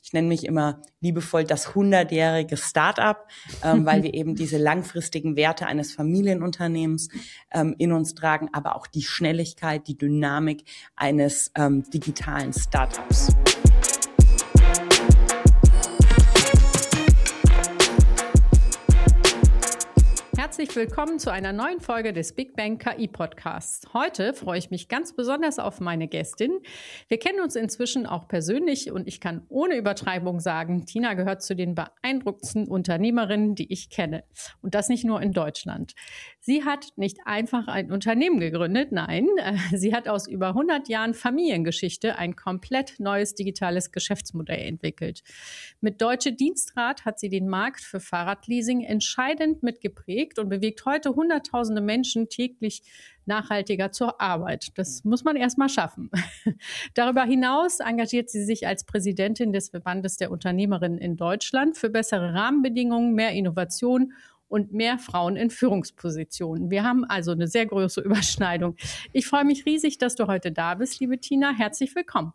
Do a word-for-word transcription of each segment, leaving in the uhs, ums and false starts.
Ich nenne mich immer liebevoll das hundertjährige Start-up, ähm, weil wir eben diese langfristigen Werte eines Familienunternehmens ähm, in uns tragen, aber auch die Schnelligkeit, die Dynamik eines ähm, digitalen Start-ups. Herzlich willkommen zu einer neuen Folge des Big Bang K I Podcasts. Heute freue ich mich ganz besonders auf meine Gästin. Wir kennen uns inzwischen auch persönlich und ich kann ohne Übertreibung sagen, Tina gehört zu den beeindruckendsten Unternehmerinnen, die ich kenne. Und das nicht nur in Deutschland. Sie hat nicht einfach ein Unternehmen gegründet, nein, sie hat aus über hundert Jahren Familiengeschichte ein komplett neues digitales Geschäftsmodell entwickelt. Mit Deutsche Dienstrat hat sie den Markt für Fahrradleasing entscheidend mitgeprägt und bewegt heute Hunderttausende Menschen täglich nachhaltiger zur Arbeit. Das muss man erst mal schaffen. Darüber hinaus engagiert sie sich als Präsidentin des Verbandes der Unternehmerinnen in Deutschland für bessere Rahmenbedingungen, mehr Innovation und mehr Frauen in Führungspositionen. Wir haben also eine sehr große Überschneidung. Ich freue mich riesig, dass du heute da bist, liebe Tina. Herzlich willkommen.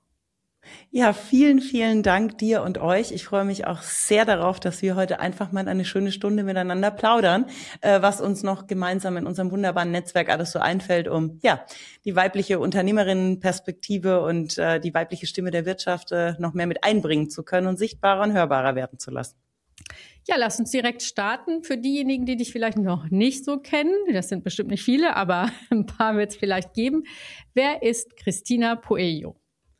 Ja, vielen, vielen Dank dir und euch. Ich freue mich auch sehr darauf, dass wir heute einfach mal eine schöne Stunde miteinander plaudern, äh, was uns noch gemeinsam in unserem wunderbaren Netzwerk alles so einfällt, um ja die weibliche Unternehmerinnenperspektive und äh, die weibliche Stimme der Wirtschaft äh, noch mehr mit einbringen zu können und sichtbarer und hörbarer werden zu lassen. Ja, lass uns direkt starten. Für diejenigen, die dich vielleicht noch nicht so kennen, das sind bestimmt nicht viele, aber ein paar wird es vielleicht geben. Wer ist Cristina Puello?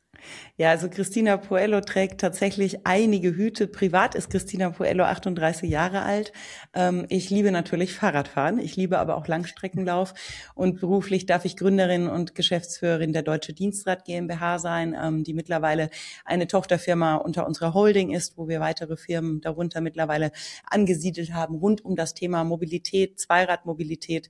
Ja, also Cristina Puello trägt tatsächlich einige Hüte. Privat ist Cristina Puello achtunddreißig Jahre alt. Ähm, ich liebe natürlich Fahrradfahren. Ich liebe aber auch Langstreckenlauf. Und beruflich darf ich Gründerin und Geschäftsführerin der Deutsche Dienstrat GmbH sein, ähm, die mittlerweile eine Tochterfirma unter unserer Holding ist, wo wir weitere Firmen darunter mittlerweile angesiedelt haben, rund um das Thema Mobilität, Zweiradmobilität.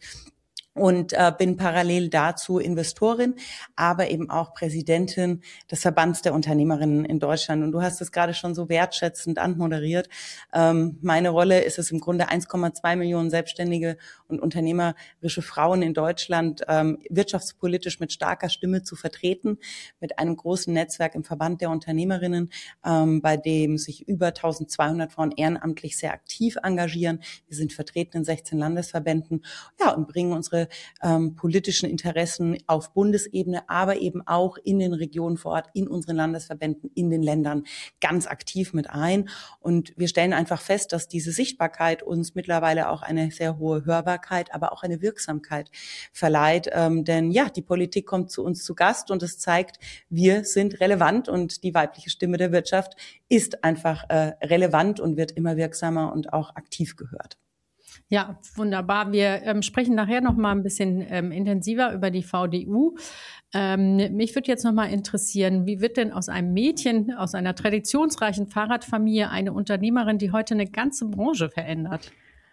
Und äh, bin parallel dazu Investorin, aber eben auch Präsidentin des Verbands der Unternehmerinnen in Deutschland. Und du hast es gerade schon so wertschätzend anmoderiert. Ähm, meine Rolle ist es im Grunde, eins Komma zwei Millionen selbstständige und unternehmerische Frauen in Deutschland ähm, wirtschaftspolitisch mit starker Stimme zu vertreten, mit einem großen Netzwerk im Verband der Unternehmerinnen, ähm, bei dem sich über eintausendzweihundert Frauen ehrenamtlich sehr aktiv engagieren. Wir sind vertreten in sechzehn Landesverbänden, ja, und bringen unsere Ähm, politischen Interessen auf Bundesebene, aber eben auch in den Regionen vor Ort, in unseren Landesverbänden, in den Ländern ganz aktiv mit ein. Und wir stellen einfach fest, dass diese Sichtbarkeit uns mittlerweile auch eine sehr hohe Hörbarkeit, aber auch eine Wirksamkeit verleiht. Ähm, denn ja, die Politik kommt zu uns zu Gast und es zeigt, wir sind relevant und die weibliche Stimme der Wirtschaft ist einfach äh, relevant und wird immer wirksamer und auch aktiv gehört. Ja, wunderbar. Wir ähm, sprechen nachher noch mal ein bisschen ähm, intensiver über die V D U. Ähm, mich würde jetzt noch mal interessieren, wie wird denn aus einem Mädchen, aus einer traditionsreichen Fahrradfamilie eine Unternehmerin, die heute eine ganze Branche verändert?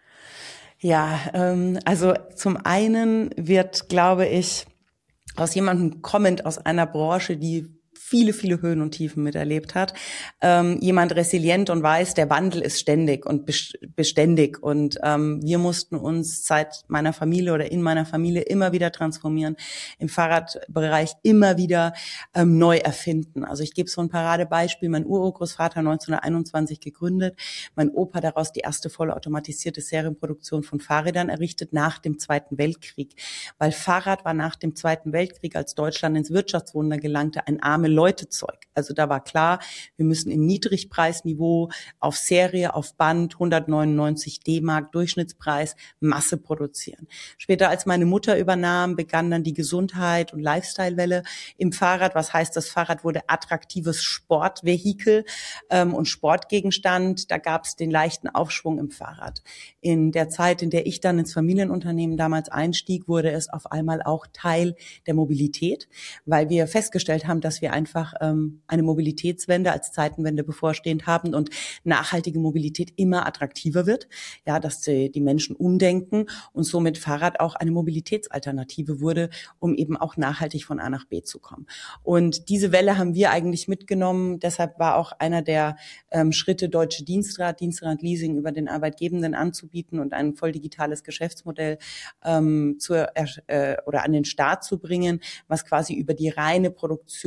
Ja, ähm, also zum einen wird, glaube ich, aus jemandem kommend aus einer Branche, die viele, viele Höhen und Tiefen miterlebt hat. Ähm, jemand resilient und weiß, der Wandel ist ständig und beständig. Und ähm, wir mussten uns seit meiner Familie oder in meiner Familie immer wieder transformieren, im Fahrradbereich immer wieder ähm, neu erfinden. Also ich gebe so ein Paradebeispiel. Mein Urgroßvater neunzehnhunderteinundzwanzig gegründet, mein Opa daraus die erste vollautomatisierte Serienproduktion von Fahrrädern errichtet nach dem Zweiten Weltkrieg. Weil Fahrrad war nach dem Zweiten Weltkrieg, als Deutschland ins Wirtschaftswunder gelangte, ein arme Leute-Zeug. Also da war klar, wir müssen im Niedrigpreisniveau auf Serie, auf Band, hundertneunundneunzig D-Mark Durchschnittspreis, Masse produzieren. Später, als meine Mutter übernahm, begann dann die Gesundheit- und Lifestyle-Welle im Fahrrad. Was heißt, das Fahrrad wurde attraktives Sportvehikel ähm, und Sportgegenstand. Da gab es den leichten Aufschwung im Fahrrad. In der Zeit, in der ich dann ins Familienunternehmen damals einstieg, wurde es auf einmal auch Teil der Mobilität, weil wir festgestellt haben, dass wir einfach ähm, eine Mobilitätswende als Zeitenwende bevorstehend haben und nachhaltige Mobilität immer attraktiver wird, ja, dass die, die Menschen umdenken und somit Fahrrad auch eine Mobilitätsalternative wurde, um eben auch nachhaltig von A nach B zu kommen. Und diese Welle haben wir eigentlich mitgenommen. Deshalb war auch einer der ähm, Schritte Deutsche Dienstrat, Dienstrat Leasing über den Arbeitgebenden anzubieten und ein voll digitales Geschäftsmodell ähm, zur, äh, oder an den Start zu bringen, was quasi über die reine Produktions-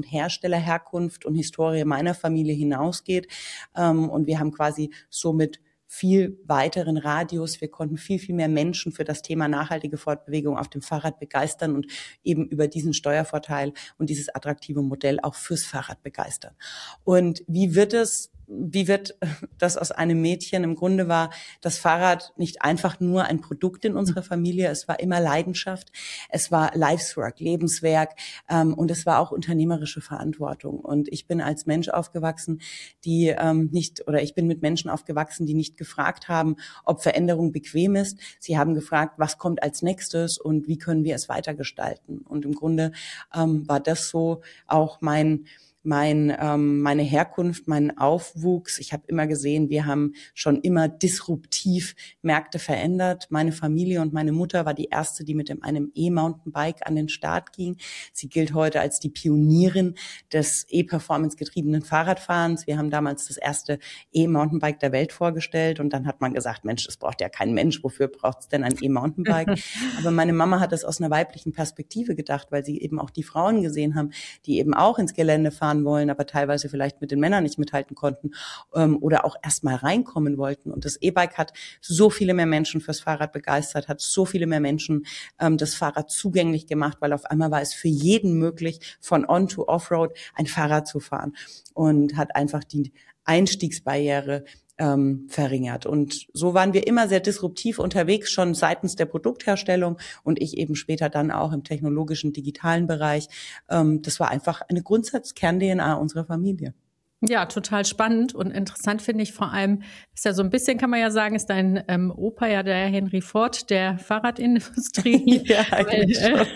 und Herstellerherkunft und Historie meiner Familie hinausgeht. Ähm, und wir haben quasi somit viel weiteren Radius. Wir konnten viel, viel mehr Menschen für das Thema nachhaltige Fortbewegung auf dem Fahrrad begeistern und eben über diesen Steuervorteil und dieses attraktive Modell auch fürs Fahrrad begeistern. Und wie wird es Wie wird das aus einem Mädchen? Im Grunde war das Fahrrad nicht einfach nur ein Produkt in unserer Familie. Es war immer Leidenschaft. Es war Life's-Work, Lebenswerk. Ähm, und es war auch unternehmerische Verantwortung. Und ich bin als Mensch aufgewachsen, die ähm, nicht, oder ich bin mit Menschen aufgewachsen, die nicht gefragt haben, ob Veränderung bequem ist. Sie haben gefragt, was kommt als nächstes und wie können wir es weitergestalten? Und im Grunde ähm, war das so auch mein mein ähm, meine Herkunft, meinen Aufwuchs. Ich habe immer gesehen, wir haben schon immer disruptiv Märkte verändert. Meine Familie und meine Mutter war die erste, die mit dem, einem E-Mountainbike an den Start ging. Sie gilt heute als die Pionierin des E-Performance-getriebenen Fahrradfahrens. Wir haben damals das erste E-Mountainbike der Welt vorgestellt und dann hat man gesagt, Mensch, das braucht ja kein Mensch. Wofür braucht es denn ein E-Mountainbike? Aber meine Mama hat das aus einer weiblichen Perspektive gedacht, weil sie eben auch die Frauen gesehen haben, die eben auch ins Gelände fahren wollen, aber teilweise vielleicht mit den Männern nicht mithalten konnten ähm, oder auch erst mal reinkommen wollten. Und das E-Bike hat so viele mehr Menschen fürs Fahrrad begeistert, hat so viele mehr Menschen ähm, das Fahrrad zugänglich gemacht, weil auf einmal war es für jeden möglich, von On to Offroad ein Fahrrad zu fahren und hat einfach die Einstiegsbarriere ähm, verringert. Und so waren wir immer sehr disruptiv unterwegs, schon seitens der Produktherstellung und ich eben später dann auch im technologischen, digitalen Bereich. Ähm, das war einfach eine Grundsatzkern-D N A unserer Familie. Ja, total spannend und interessant finde ich vor allem, ist ja so ein bisschen, kann man ja sagen, ist dein ähm, Opa ja der Henry Ford der Fahrradindustrie. Ja, eigentlich weil, äh,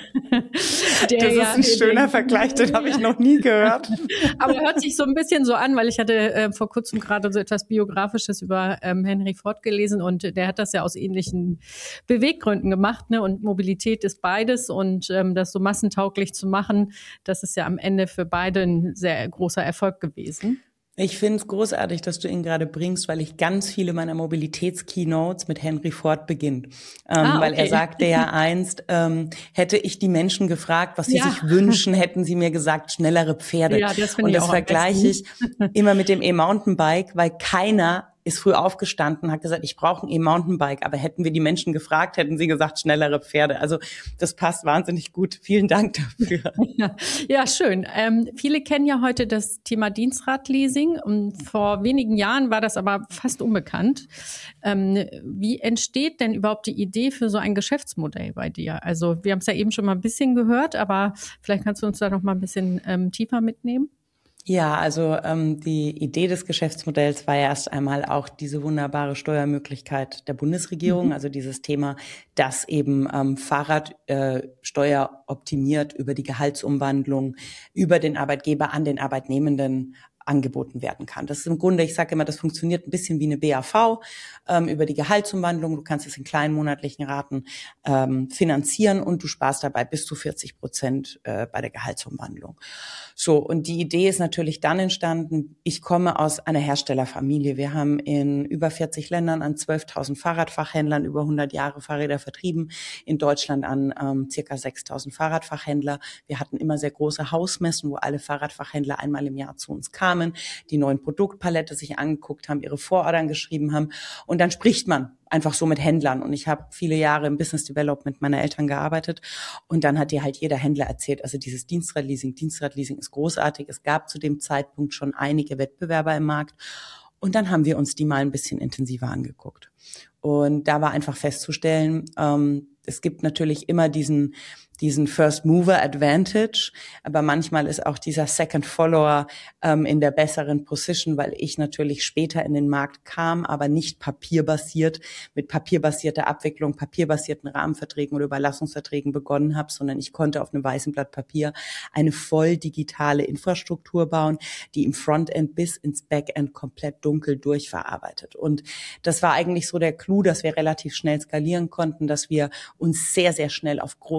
der das ist ja, ein schöner den, Vergleich, den habe ich noch nie gehört. Aber hört sich so ein bisschen so an, weil ich hatte äh, vor kurzem gerade so etwas Biografisches über ähm, Henry Ford gelesen und der hat das ja aus ähnlichen Beweggründen gemacht, ne? Und Mobilität ist beides und ähm, das so massentauglich zu machen, das ist ja am Ende für beide ein sehr großer Erfolg gewesen. Ich finde es großartig, dass du ihn gerade bringst, weil ich ganz viele meiner Mobilitäts-Keynotes mit Henry Ford beginne. Ähm, ah, okay. Weil er sagte ja einst, ähm, hätte ich die Menschen gefragt, was sie ja. sich wünschen, hätten sie mir gesagt, schnellere Pferde. Ja, das Und das vergleiche ich immer mit dem E-Mountainbike, weil keiner ist früh aufgestanden, hat gesagt, ich brauche ein E-Mountainbike. Aber hätten wir die Menschen gefragt, hätten sie gesagt, schnellere Pferde. Also das passt wahnsinnig gut. Vielen Dank dafür. Ja, ja schön. Ähm, viele kennen ja heute das Thema Dienstradleasing. Und vor wenigen Jahren war das aber fast unbekannt. Ähm, wie entsteht denn überhaupt die Idee für so ein Geschäftsmodell bei dir? Also wir haben es ja eben schon mal ein bisschen gehört, aber vielleicht kannst du uns da noch mal ein bisschen ähm, tiefer mitnehmen. Ja, also ähm, die Idee des Geschäftsmodells war ja erst einmal auch diese wunderbare Steuermöglichkeit der Bundesregierung, mhm. also dieses Thema, dass eben ähm, Fahrradsteuer äh, optimiert über die Gehaltsumwandlung, über den Arbeitgeber an den Arbeitnehmenden angeboten werden kann. Das ist im Grunde, ich sage immer, das funktioniert ein bisschen wie eine B A V ähm, über die Gehaltsumwandlung. Du kannst es in kleinen monatlichen Raten ähm, finanzieren und du sparst dabei bis zu vierzig Prozent äh, bei der Gehaltsumwandlung. So, und die Idee ist natürlich dann entstanden, ich komme aus einer Herstellerfamilie. Wir haben in über vierzig Ländern an zwölftausend Fahrradfachhändlern über hundert Jahre Fahrräder vertrieben, in Deutschland an ähm, circa sechstausend Fahrradfachhändler. Wir hatten immer sehr große Hausmessen, wo alle Fahrradfachhändler einmal im Jahr zu uns kamen, die neuen Produktpalette sich angeguckt haben, ihre Vorordern geschrieben haben und dann spricht man einfach so mit Händlern und ich habe viele Jahre im Business Development meiner Eltern gearbeitet und dann hat dir halt jeder Händler erzählt, also dieses Dienstradleasing, Dienstradleasing ist großartig, es gab zu dem Zeitpunkt schon einige Wettbewerber im Markt und dann haben wir uns die mal ein bisschen intensiver angeguckt und da war einfach festzustellen, ähm, es gibt natürlich immer diesen diesen First Mover Advantage, aber manchmal ist auch dieser Second Follower ähm, in der besseren Position, weil ich natürlich später in den Markt kam, aber nicht papierbasiert, mit papierbasierter Abwicklung, papierbasierten Rahmenverträgen oder Überlassungsverträgen begonnen habe, sondern ich konnte auf einem weißen Blatt Papier eine voll digitale Infrastruktur bauen, die im Frontend bis ins Backend komplett dunkel durchverarbeitet. Und das war eigentlich so der Clou, dass wir relativ schnell skalieren konnten, dass wir uns sehr, sehr schnell auf groß komplex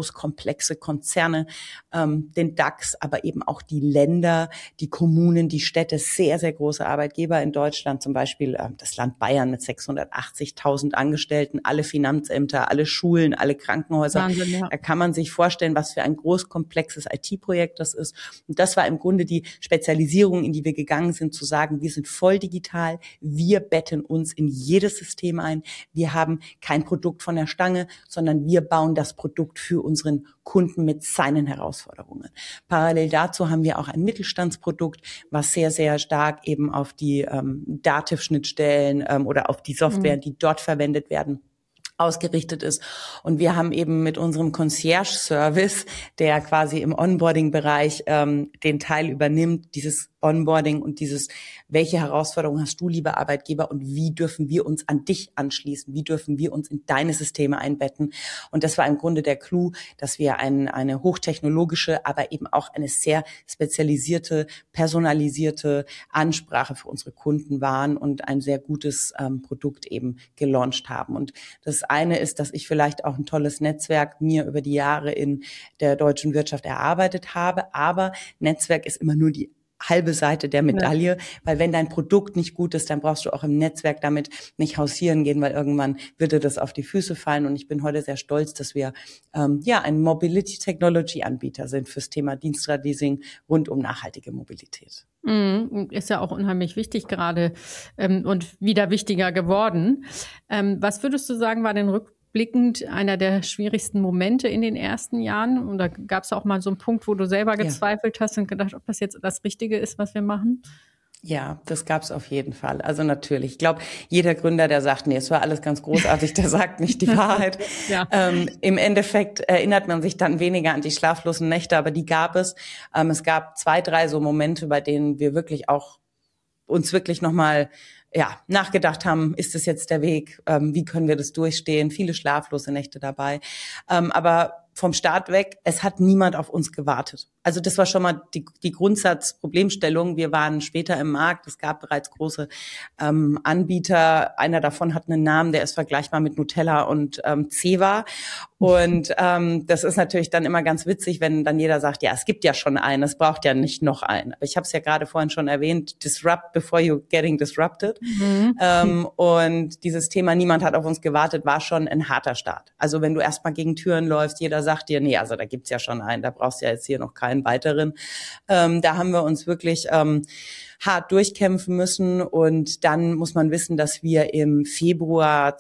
komplexe Konzerne, ähm, den DAX, aber eben auch die Länder, die Kommunen, die Städte, sehr, sehr große Arbeitgeber in Deutschland, zum Beispiel äh, das Land Bayern mit sechshundertachtzigtausend Angestellten, alle Finanzämter, alle Schulen, alle Krankenhäuser. Wahnsinn, ja. Da kann man sich vorstellen, was für ein groß komplexes I T-Projekt das ist. Und das war im Grunde die Spezialisierung, in die wir gegangen sind, zu sagen, wir sind voll digital, wir betten uns in jedes System ein, wir haben kein Produkt von der Stange, sondern wir bauen das Produkt für unseren Kunden mit seinen Herausforderungen. Parallel dazu haben wir auch ein Mittelstandsprodukt, was sehr, sehr stark eben auf die ähm, Dativ-Schnittstellen ähm, oder auf die Software, mhm. die dort verwendet werden, ausgerichtet ist. Und wir haben eben mit unserem Concierge-Service, der quasi im Onboarding-Bereich ähm, den Teil übernimmt, dieses Onboarding und dieses, welche Herausforderungen hast du, lieber Arbeitgeber, und wie dürfen wir uns an dich anschließen? Wie dürfen wir uns in deine Systeme einbetten? Und das war im Grunde der Clou, dass wir ein, eine hochtechnologische, aber eben auch eine sehr spezialisierte, personalisierte Ansprache für unsere Kunden waren und ein sehr gutes ähm, Produkt eben gelauncht haben. Und das eine ist, dass ich vielleicht auch ein tolles Netzwerk mir über die Jahre in der deutschen Wirtschaft erarbeitet habe, aber Netzwerk ist immer nur die halbe Seite der Medaille, ja. Weil wenn dein Produkt nicht gut ist, dann brauchst du auch im Netzwerk damit nicht hausieren gehen, weil irgendwann wird dir das auf die Füße fallen. Und ich bin heute sehr stolz, dass wir ähm, ja ein Mobility Technology Anbieter sind fürs Thema Dienstradleasing rund um nachhaltige Mobilität. Mm, ist ja auch unheimlich wichtig gerade ähm, und wieder wichtiger geworden. Ähm, was würdest du sagen, war denn rückblickend einer der schwierigsten Momente in den ersten Jahren? Und da gab es auch mal so einen Punkt, wo du selber gezweifelt ja. hast und gedacht, ob das jetzt das Richtige ist, was wir machen? Ja, das gab's auf jeden Fall. Also natürlich. Ich glaube, jeder Gründer, der sagt, nee, es war alles ganz großartig, der sagt nicht die Wahrheit. ja. ähm, Im Endeffekt erinnert man sich dann weniger an die schlaflosen Nächte, aber die gab es. Ähm, es gab zwei, drei so Momente, bei denen wir wirklich auch uns wirklich nochmal ja, nachgedacht haben, ist das jetzt der Weg? Ähm, wie können wir das durchstehen? Viele schlaflose Nächte dabei. Ähm, aber vom Start weg, es hat niemand auf uns gewartet. Also das war schon mal die, die Grundsatzproblemstellung. Wir waren später im Markt, es gab bereits große ähm, Anbieter. Einer davon hat einen Namen, der ist vergleichbar mit Nutella und ähm, Ceva. Und ähm, das ist natürlich dann immer ganz witzig, wenn dann jeder sagt, ja, es gibt ja schon einen, es braucht ja nicht noch einen. Aber ich habe es ja gerade vorhin schon erwähnt, disrupt before you're getting disrupted. Mhm. Ähm, und dieses Thema, niemand hat auf uns gewartet, war schon ein harter Start. Also wenn du erstmal gegen Türen läufst, jeder sagt dir, nee, also da gibt's ja schon einen, da brauchst du ja jetzt hier noch keinen weiteren. Ähm, da haben wir uns wirklich ähm, hart durchkämpfen müssen. Und dann muss man wissen, dass wir im Februar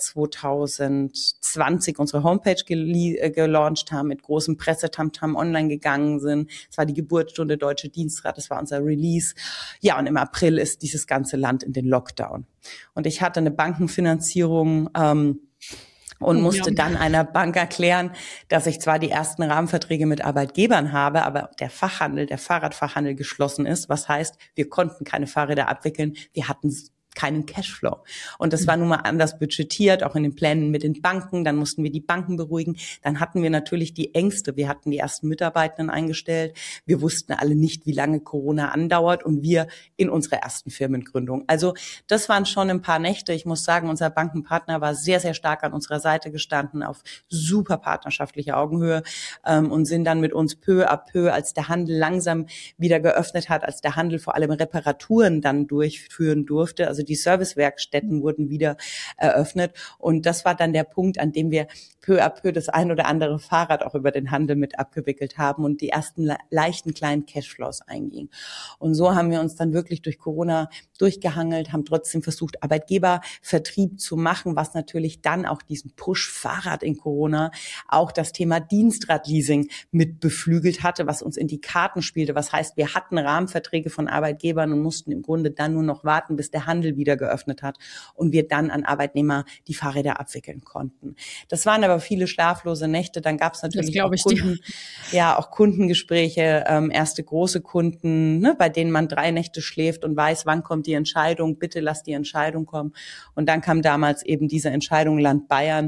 zwanzig zwanzig unsere Homepage gel- äh, gelauncht haben, mit großem Pressetamtam online gegangen sind. Es war die Geburtsstunde Deutsche Dienstrat, das war unser Release. Ja, und im April ist dieses ganze Land in den Lockdown. Und ich hatte eine Bankenfinanzierung, ähm, und musste dann einer Bank erklären, dass ich zwar die ersten Rahmenverträge mit Arbeitgebern habe, aber der Fachhandel, der Fahrradfachhandel geschlossen ist. Was heißt, wir konnten keine Fahrräder abwickeln. Wir hatten keinen Cashflow. Und das war nun mal anders budgetiert, auch in den Plänen mit den Banken. Dann mussten wir die Banken beruhigen. Dann hatten wir natürlich die Ängste. Wir hatten die ersten Mitarbeitenden eingestellt. Wir wussten alle nicht, wie lange Corona andauert, und wir in unserer ersten Firmengründung. Also das waren schon ein paar Nächte. Ich muss sagen, unser Bankenpartner war sehr, sehr stark an unserer Seite gestanden, auf super partnerschaftlicher Augenhöhe, ähm, und sind dann mit uns peu à peu, als der Handel langsam wieder geöffnet hat, als der Handel vor allem Reparaturen dann durchführen durfte, also die Servicewerkstätten wurden wieder eröffnet. Und das war dann der Punkt, an dem wir peu à peu das ein oder andere Fahrrad auch über den Handel mit abgewickelt haben und die ersten le- leichten kleinen Cashflows eingingen. Und so haben wir uns dann wirklich durch Corona durchgehangelt, haben trotzdem versucht, Arbeitgebervertrieb zu machen, was natürlich dann auch diesen Push Fahrrad in Corona, auch das Thema Dienstradleasing mit beflügelt hatte, was uns in die Karten spielte. Was heißt, wir hatten Rahmenverträge von Arbeitgebern und mussten im Grunde dann nur noch warten, bis der Handel wieder geöffnet hat und wir dann an Arbeitnehmer die Fahrräder abwickeln konnten. Das waren aber viele schlaflose Nächte. Dann gab es natürlich auch Kunden, ja, auch Kundengespräche, ähm, erste große Kunden, ne, bei denen man drei Nächte schläft und weiß, wann kommt die Entscheidung, bitte lass die Entscheidung kommen. Und dann kam damals eben diese Entscheidung Land Bayern,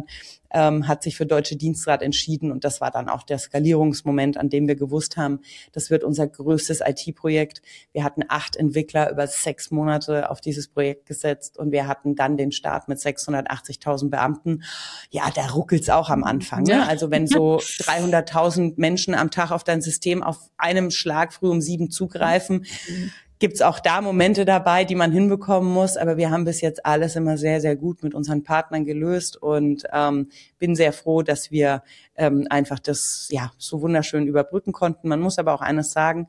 ähm, hat sich für Deutsche Dienstrat entschieden und das war dann auch der Skalierungsmoment, an dem wir gewusst haben, das wird unser größtes I T-Projekt. Wir hatten acht Entwickler über sechs Monate auf dieses Projekt gesetzt und wir hatten dann den Start mit sechshundertachtzigtausend Beamten. Ja, da ruckelt's auch am Anfang. Ne? Also wenn so dreihunderttausend Menschen am Tag auf dein System auf einem Schlag früh um sieben zugreifen, gibt's auch da Momente dabei, die man hinbekommen muss. Aber wir haben bis jetzt alles immer sehr, sehr gut mit unseren Partnern gelöst und ähm, bin sehr froh, dass wir ähm, einfach das ja so wunderschön überbrücken konnten. Man muss aber auch eines sagen,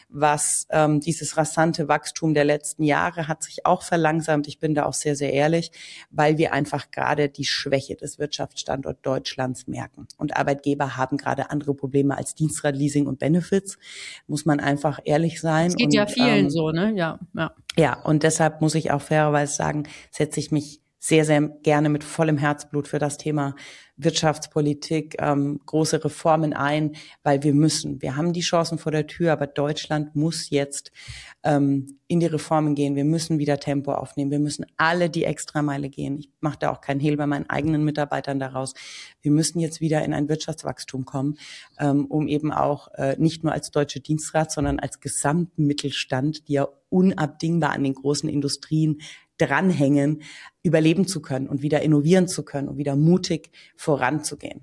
was ähm, dieses rasante Wachstum der letzten Jahre hat sich auch verlangsamt. Ich bin da auch sehr, sehr ehrlich, weil wir einfach gerade die Schwäche des Wirtschaftsstandorts Deutschlands merken. Und Arbeitgeber haben gerade andere Probleme als Dienstradleasing und Benefits, muss man einfach ehrlich sein. Das geht und, ja vielen ähm, so, ne? Ja, ja. Ja, und deshalb muss ich auch fairerweise sagen, setze ich mich sehr, sehr gerne mit vollem Herzblut für das Thema Wirtschaftspolitik, ähm, große Reformen ein, weil wir müssen. Wir haben die Chancen vor der Tür, aber Deutschland muss jetzt ähm, in die Reformen gehen. Wir müssen wieder Tempo aufnehmen. Wir müssen alle die Extrameile gehen. Ich mache da auch keinen Hehl bei meinen eigenen Mitarbeitern daraus. Wir müssen jetzt wieder in ein Wirtschaftswachstum kommen, ähm, um eben auch äh, nicht nur als Deutsche Dienstrat, sondern als gesamten Mittelstand, die ja unabdingbar an den großen Industrien dranhängen, überleben zu können und wieder innovieren zu können und wieder mutig voranzugehen.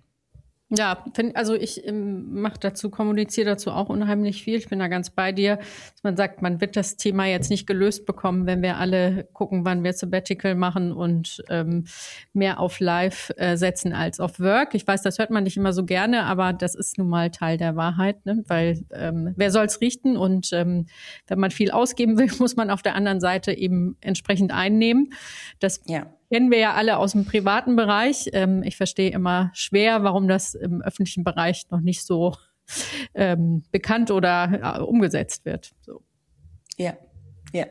Ja, find, also ich ähm, mache dazu, kommuniziere dazu auch unheimlich viel. Ich bin da ganz bei dir, dass man sagt, man wird das Thema jetzt nicht gelöst bekommen, wenn wir alle gucken, wann wir Sabbatical machen und ähm, mehr auf Live äh, setzen als auf Work. Ich weiß, das hört man nicht immer so gerne, aber das ist nun mal Teil der Wahrheit, ne? Weil ähm, wer soll's richten? Und ähm, wenn man viel ausgeben will, muss man auf der anderen Seite eben entsprechend einnehmen. Das ja. kennen wir ja alle aus dem privaten Bereich. Ähm, ich verstehe immer schwer, warum das im öffentlichen Bereich noch nicht so ähm, bekannt oder äh, umgesetzt wird. So. Ja, ja.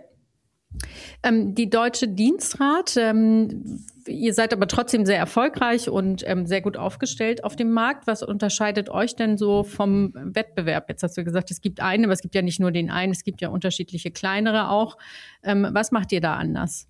Ähm, die Deutsche Dienstrat, ähm, ihr seid aber trotzdem sehr erfolgreich und ähm, sehr gut aufgestellt auf dem Markt. Was unterscheidet euch denn so vom Wettbewerb? Jetzt hast du gesagt, es gibt einen, aber es gibt ja nicht nur den einen, es gibt ja unterschiedliche kleinere auch. Ähm, was macht ihr da anders?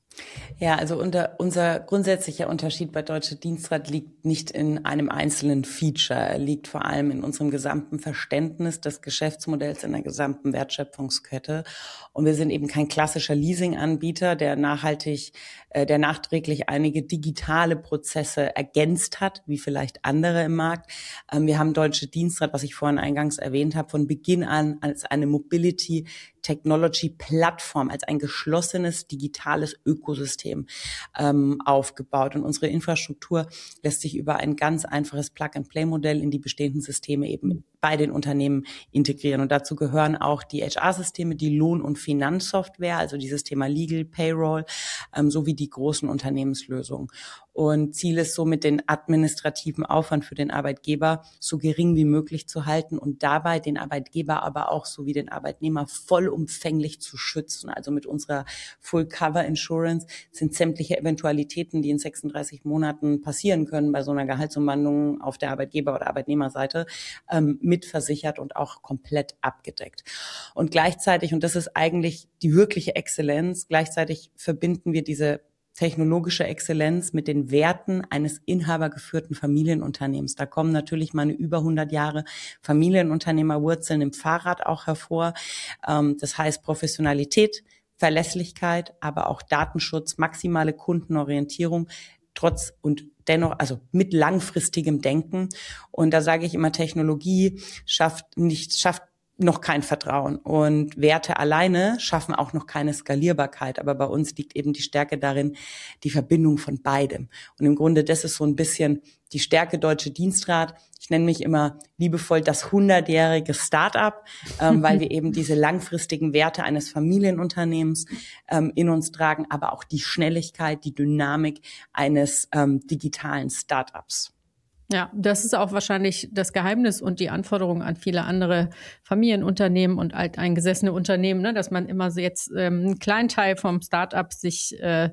Ja, also unter, unser grundsätzlicher Unterschied bei Deutsche Dienstrat liegt nicht in einem einzelnen Feature. Er liegt vor allem in unserem gesamten Verständnis des Geschäftsmodells in der gesamten Wertschöpfungskette. Und wir sind eben kein klassischer Leasing-Anbieter, der nachhaltig, äh, der nachträglich einige digitale Prozesse ergänzt hat, wie vielleicht andere im Markt. Ähm, wir haben Deutsche Dienstrat, was ich vorhin eingangs erwähnt habe, von Beginn an als eine Mobility Technology-Plattform, als ein geschlossenes digitales Ökosystem ähm, aufgebaut. Und unsere Infrastruktur lässt sich über ein ganz einfaches Plug-and-Play-Modell in die bestehenden Systeme eben bei den Unternehmen integrieren. Und dazu gehören auch die H R-Systeme, die Lohn- und Finanzsoftware, also dieses Thema Legal, Payroll, ähm, sowie die großen Unternehmenslösungen. Und Ziel ist somit, den administrativen Aufwand für den Arbeitgeber so gering wie möglich zu halten und dabei den Arbeitgeber aber auch sowie den Arbeitnehmer vollumfänglich zu schützen. Also mit unserer Full Cover Insurance sind sämtliche Eventualitäten, die in sechsunddreißig Monaten passieren können bei so einer Gehaltsumwandlung auf der Arbeitgeber- oder Arbeitnehmerseite, ähm, mitversichert und auch komplett abgedeckt. Und gleichzeitig, und das ist eigentlich die wirkliche Exzellenz, gleichzeitig verbinden wir diese technologische Exzellenz mit den Werten eines inhabergeführten Familienunternehmens. Da kommen natürlich meine über hundert Jahre Familienunternehmerwurzeln im Fahrrad auch hervor. Das heißt Professionalität, Verlässlichkeit, aber auch Datenschutz, maximale Kundenorientierung, trotz und dennoch, also mit langfristigem Denken. Und da sage ich immer, Technologie schafft nicht, schafft noch kein Vertrauen. Und Werte alleine schaffen auch noch keine Skalierbarkeit. Aber bei uns liegt eben die Stärke darin, die Verbindung von beidem. Und im Grunde, das ist so ein bisschen die Stärke Deutsche Dienstrat. Ich nenne mich immer liebevoll das hundertjährige Start-up, ähm, weil wir eben diese langfristigen Werte eines Familienunternehmens ähm, in uns tragen, aber auch die Schnelligkeit, die Dynamik eines ähm, digitalen Start-ups. Ja, das ist auch wahrscheinlich das Geheimnis und die Anforderung an viele andere Familienunternehmen und alteingesessene Unternehmen, ne, dass man immer so jetzt ähm, einen kleinen Teil vom Start-up sich äh,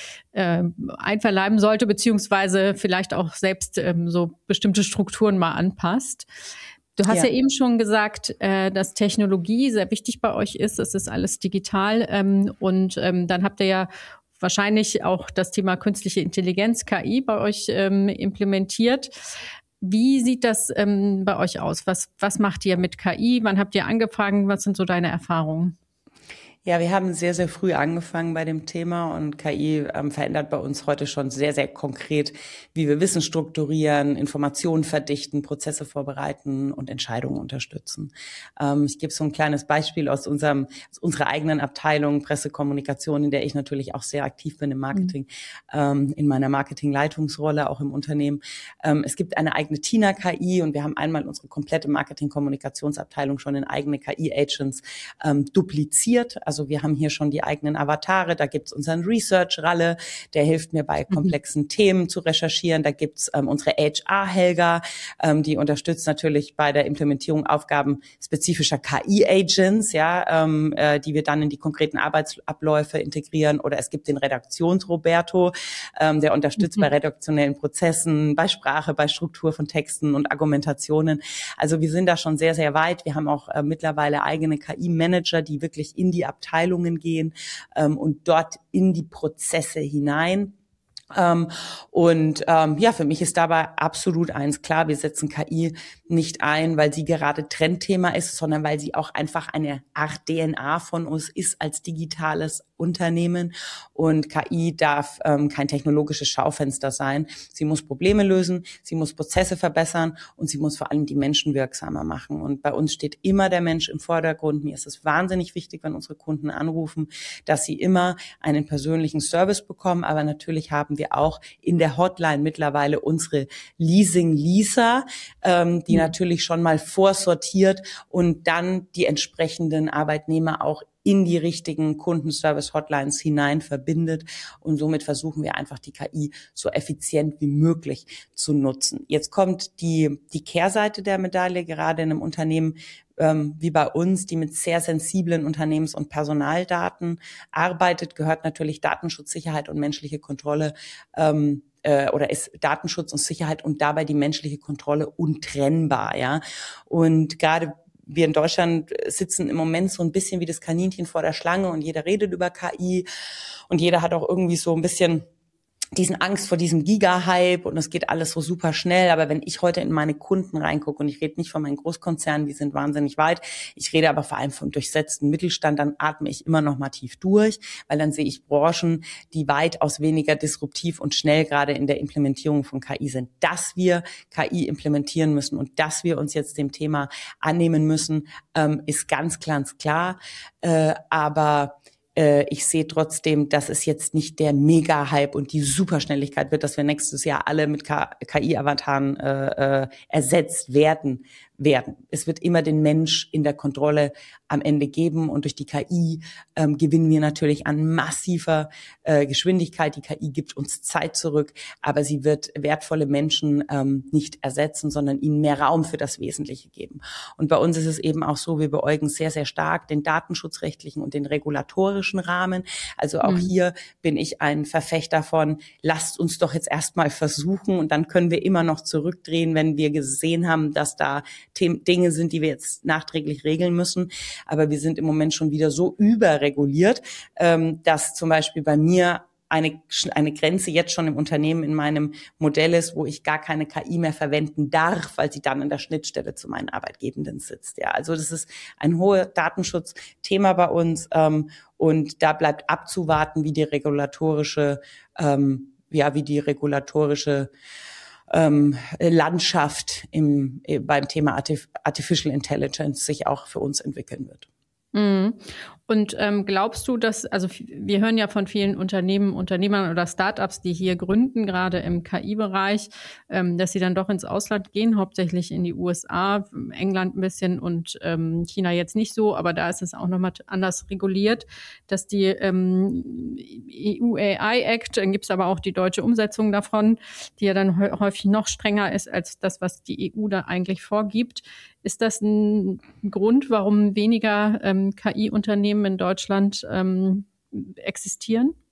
äh, einverleiben sollte, beziehungsweise vielleicht auch selbst ähm, so bestimmte Strukturen mal anpasst. Du hast ja, ja eben schon gesagt, äh, dass Technologie sehr wichtig bei euch ist. Es ist alles digital ähm, und ähm, dann habt ihr ja wahrscheinlich auch das Thema künstliche Intelligenz, K I, bei euch ähm, implementiert. Wie sieht das ähm, bei euch aus? Was, was macht ihr mit K I? Wann habt ihr angefangen? Was sind so deine Erfahrungen? Ja, wir haben sehr, sehr früh angefangen bei dem Thema und K I ähm, verändert bei uns heute schon sehr, sehr konkret, wie wir Wissen strukturieren, Informationen verdichten, Prozesse vorbereiten und Entscheidungen unterstützen. Ähm, ich gebe so ein kleines Beispiel aus unserem, aus unserer eigenen Abteilung Pressekommunikation, in der ich natürlich auch sehr aktiv bin im Marketing, mhm. ähm, in meiner Marketing-Leitungsrolle, auch im Unternehmen. Ähm, es gibt eine eigene Tina-K I und wir haben einmal unsere komplette Marketing-Kommunikationsabteilung schon in eigene K I-Agents ähm, dupliziert. Also Also wir haben hier schon die eigenen Avatare, da gibt's unseren Research-Ralle, der hilft mir bei komplexen mhm. Themen zu recherchieren. Da gibt's ähm, unsere H R-Helga, ähm, die unterstützt natürlich bei der Implementierung Aufgaben spezifischer K I-Agents, ja, ähm, äh, die wir dann in die konkreten Arbeitsabläufe integrieren. Oder es gibt den Redaktions-Roberto, ähm, der unterstützt mhm. bei redaktionellen Prozessen, bei Sprache, bei Struktur von Texten und Argumentationen. Also wir sind da schon sehr, sehr weit. Wir haben auch äh, mittlerweile eigene K I-Manager, die wirklich in die Abteilung Abteilungen gehen ähm, und dort in die Prozesse hinein. Ähm, und ähm, ja, für mich ist dabei absolut eins klar, wir setzen K I nicht ein, weil sie gerade Trendthema ist, sondern weil sie auch einfach eine Art D N A von uns ist als digitales Unternehmen. Und K I darf ähm, kein technologisches Schaufenster sein. Sie muss Probleme lösen, sie muss Prozesse verbessern und sie muss vor allem die Menschen wirksamer machen. Und bei uns steht immer der Mensch im Vordergrund. Mir ist es wahnsinnig wichtig, wenn unsere Kunden anrufen, dass sie immer einen persönlichen Service bekommen. Aber natürlich haben wir auch in der Hotline mittlerweile unsere Leasing-Leaser, ähm, die mhm. natürlich schon mal vorsortiert und dann die entsprechenden Arbeitnehmer auch in die richtigen Kundenservice-Hotlines hinein verbindet. Und somit versuchen wir einfach, die K I so effizient wie möglich zu nutzen. Jetzt kommt die, die Kehrseite der Medaille, gerade in einem Unternehmen ähm, wie bei uns, die mit sehr sensiblen Unternehmens- und Personaldaten arbeitet, gehört natürlich Datenschutz, Sicherheit und menschliche Kontrolle ähm, äh, oder ist Datenschutz und Sicherheit und dabei die menschliche Kontrolle untrennbar, ja. Und gerade wir in Deutschland sitzen im Moment so ein bisschen wie das Kaninchen vor der Schlange und jeder redet über K I und jeder hat auch irgendwie so ein bisschen diesen Angst vor diesem Giga-Hype und es geht alles so super schnell. Aber wenn ich heute in meine Kunden reingucke und ich rede nicht von meinen Großkonzernen, die sind wahnsinnig weit, ich rede aber vor allem vom durchsetzten Mittelstand, dann atme ich immer noch mal tief durch, weil dann sehe ich Branchen, die weitaus weniger disruptiv und schnell gerade in der Implementierung von K I sind. Dass wir K I implementieren müssen und dass wir uns jetzt dem Thema annehmen müssen, ähm, ist ganz, ganz klar. Äh, aber ich sehe trotzdem, dass es jetzt nicht der Mega-Hype und die Superschnelligkeit wird, dass wir nächstes Jahr alle mit K I-Avataren äh, äh, ersetzt werden. werden. Es wird immer den Mensch in der Kontrolle am Ende geben und durch die K I ähm, gewinnen wir natürlich an massiver äh, Geschwindigkeit. Die K I gibt uns Zeit zurück, aber sie wird wertvolle Menschen ähm, nicht ersetzen, sondern ihnen mehr Raum für das Wesentliche geben. Und bei uns ist es eben auch so, wir beäugen sehr, sehr stark den datenschutzrechtlichen und den regulatorischen Rahmen. Also auch mhm. hier bin ich ein Verfechter von, lasst uns doch jetzt erstmal versuchen und dann können wir immer noch zurückdrehen, wenn wir gesehen haben, dass da Dinge sind, die wir jetzt nachträglich regeln müssen. Aber wir sind im Moment schon wieder so überreguliert, dass zum Beispiel bei mir eine, eine Grenze jetzt schon im Unternehmen in meinem Modell ist, wo ich gar keine K I mehr verwenden darf, weil sie dann an der Schnittstelle zu meinen Arbeitgebenden sitzt. Ja, also das ist ein hohes Datenschutzthema bei uns. Und da bleibt abzuwarten, wie die regulatorische, ja, wie die regulatorische Ähm, Landschaft im, beim Thema Artif- Artificial Intelligence sich auch für uns entwickeln wird. Mhm. Und ähm, glaubst du, dass, also wir hören ja von vielen Unternehmen, Unternehmern oder Startups, die hier gründen, gerade im K I-Bereich, ähm, dass sie dann doch ins Ausland gehen, hauptsächlich in die U S A, England ein bisschen und ähm, China jetzt nicht so, aber da ist es auch nochmal anders reguliert, dass die ähm, E U A I Act, dann gibt es aber auch die deutsche Umsetzung davon, die ja dann häufig noch strenger ist als das, was die E U da eigentlich vorgibt. Ist das ein Grund, warum weniger ähm, K I-Unternehmen in Deutschland ähm, existieren?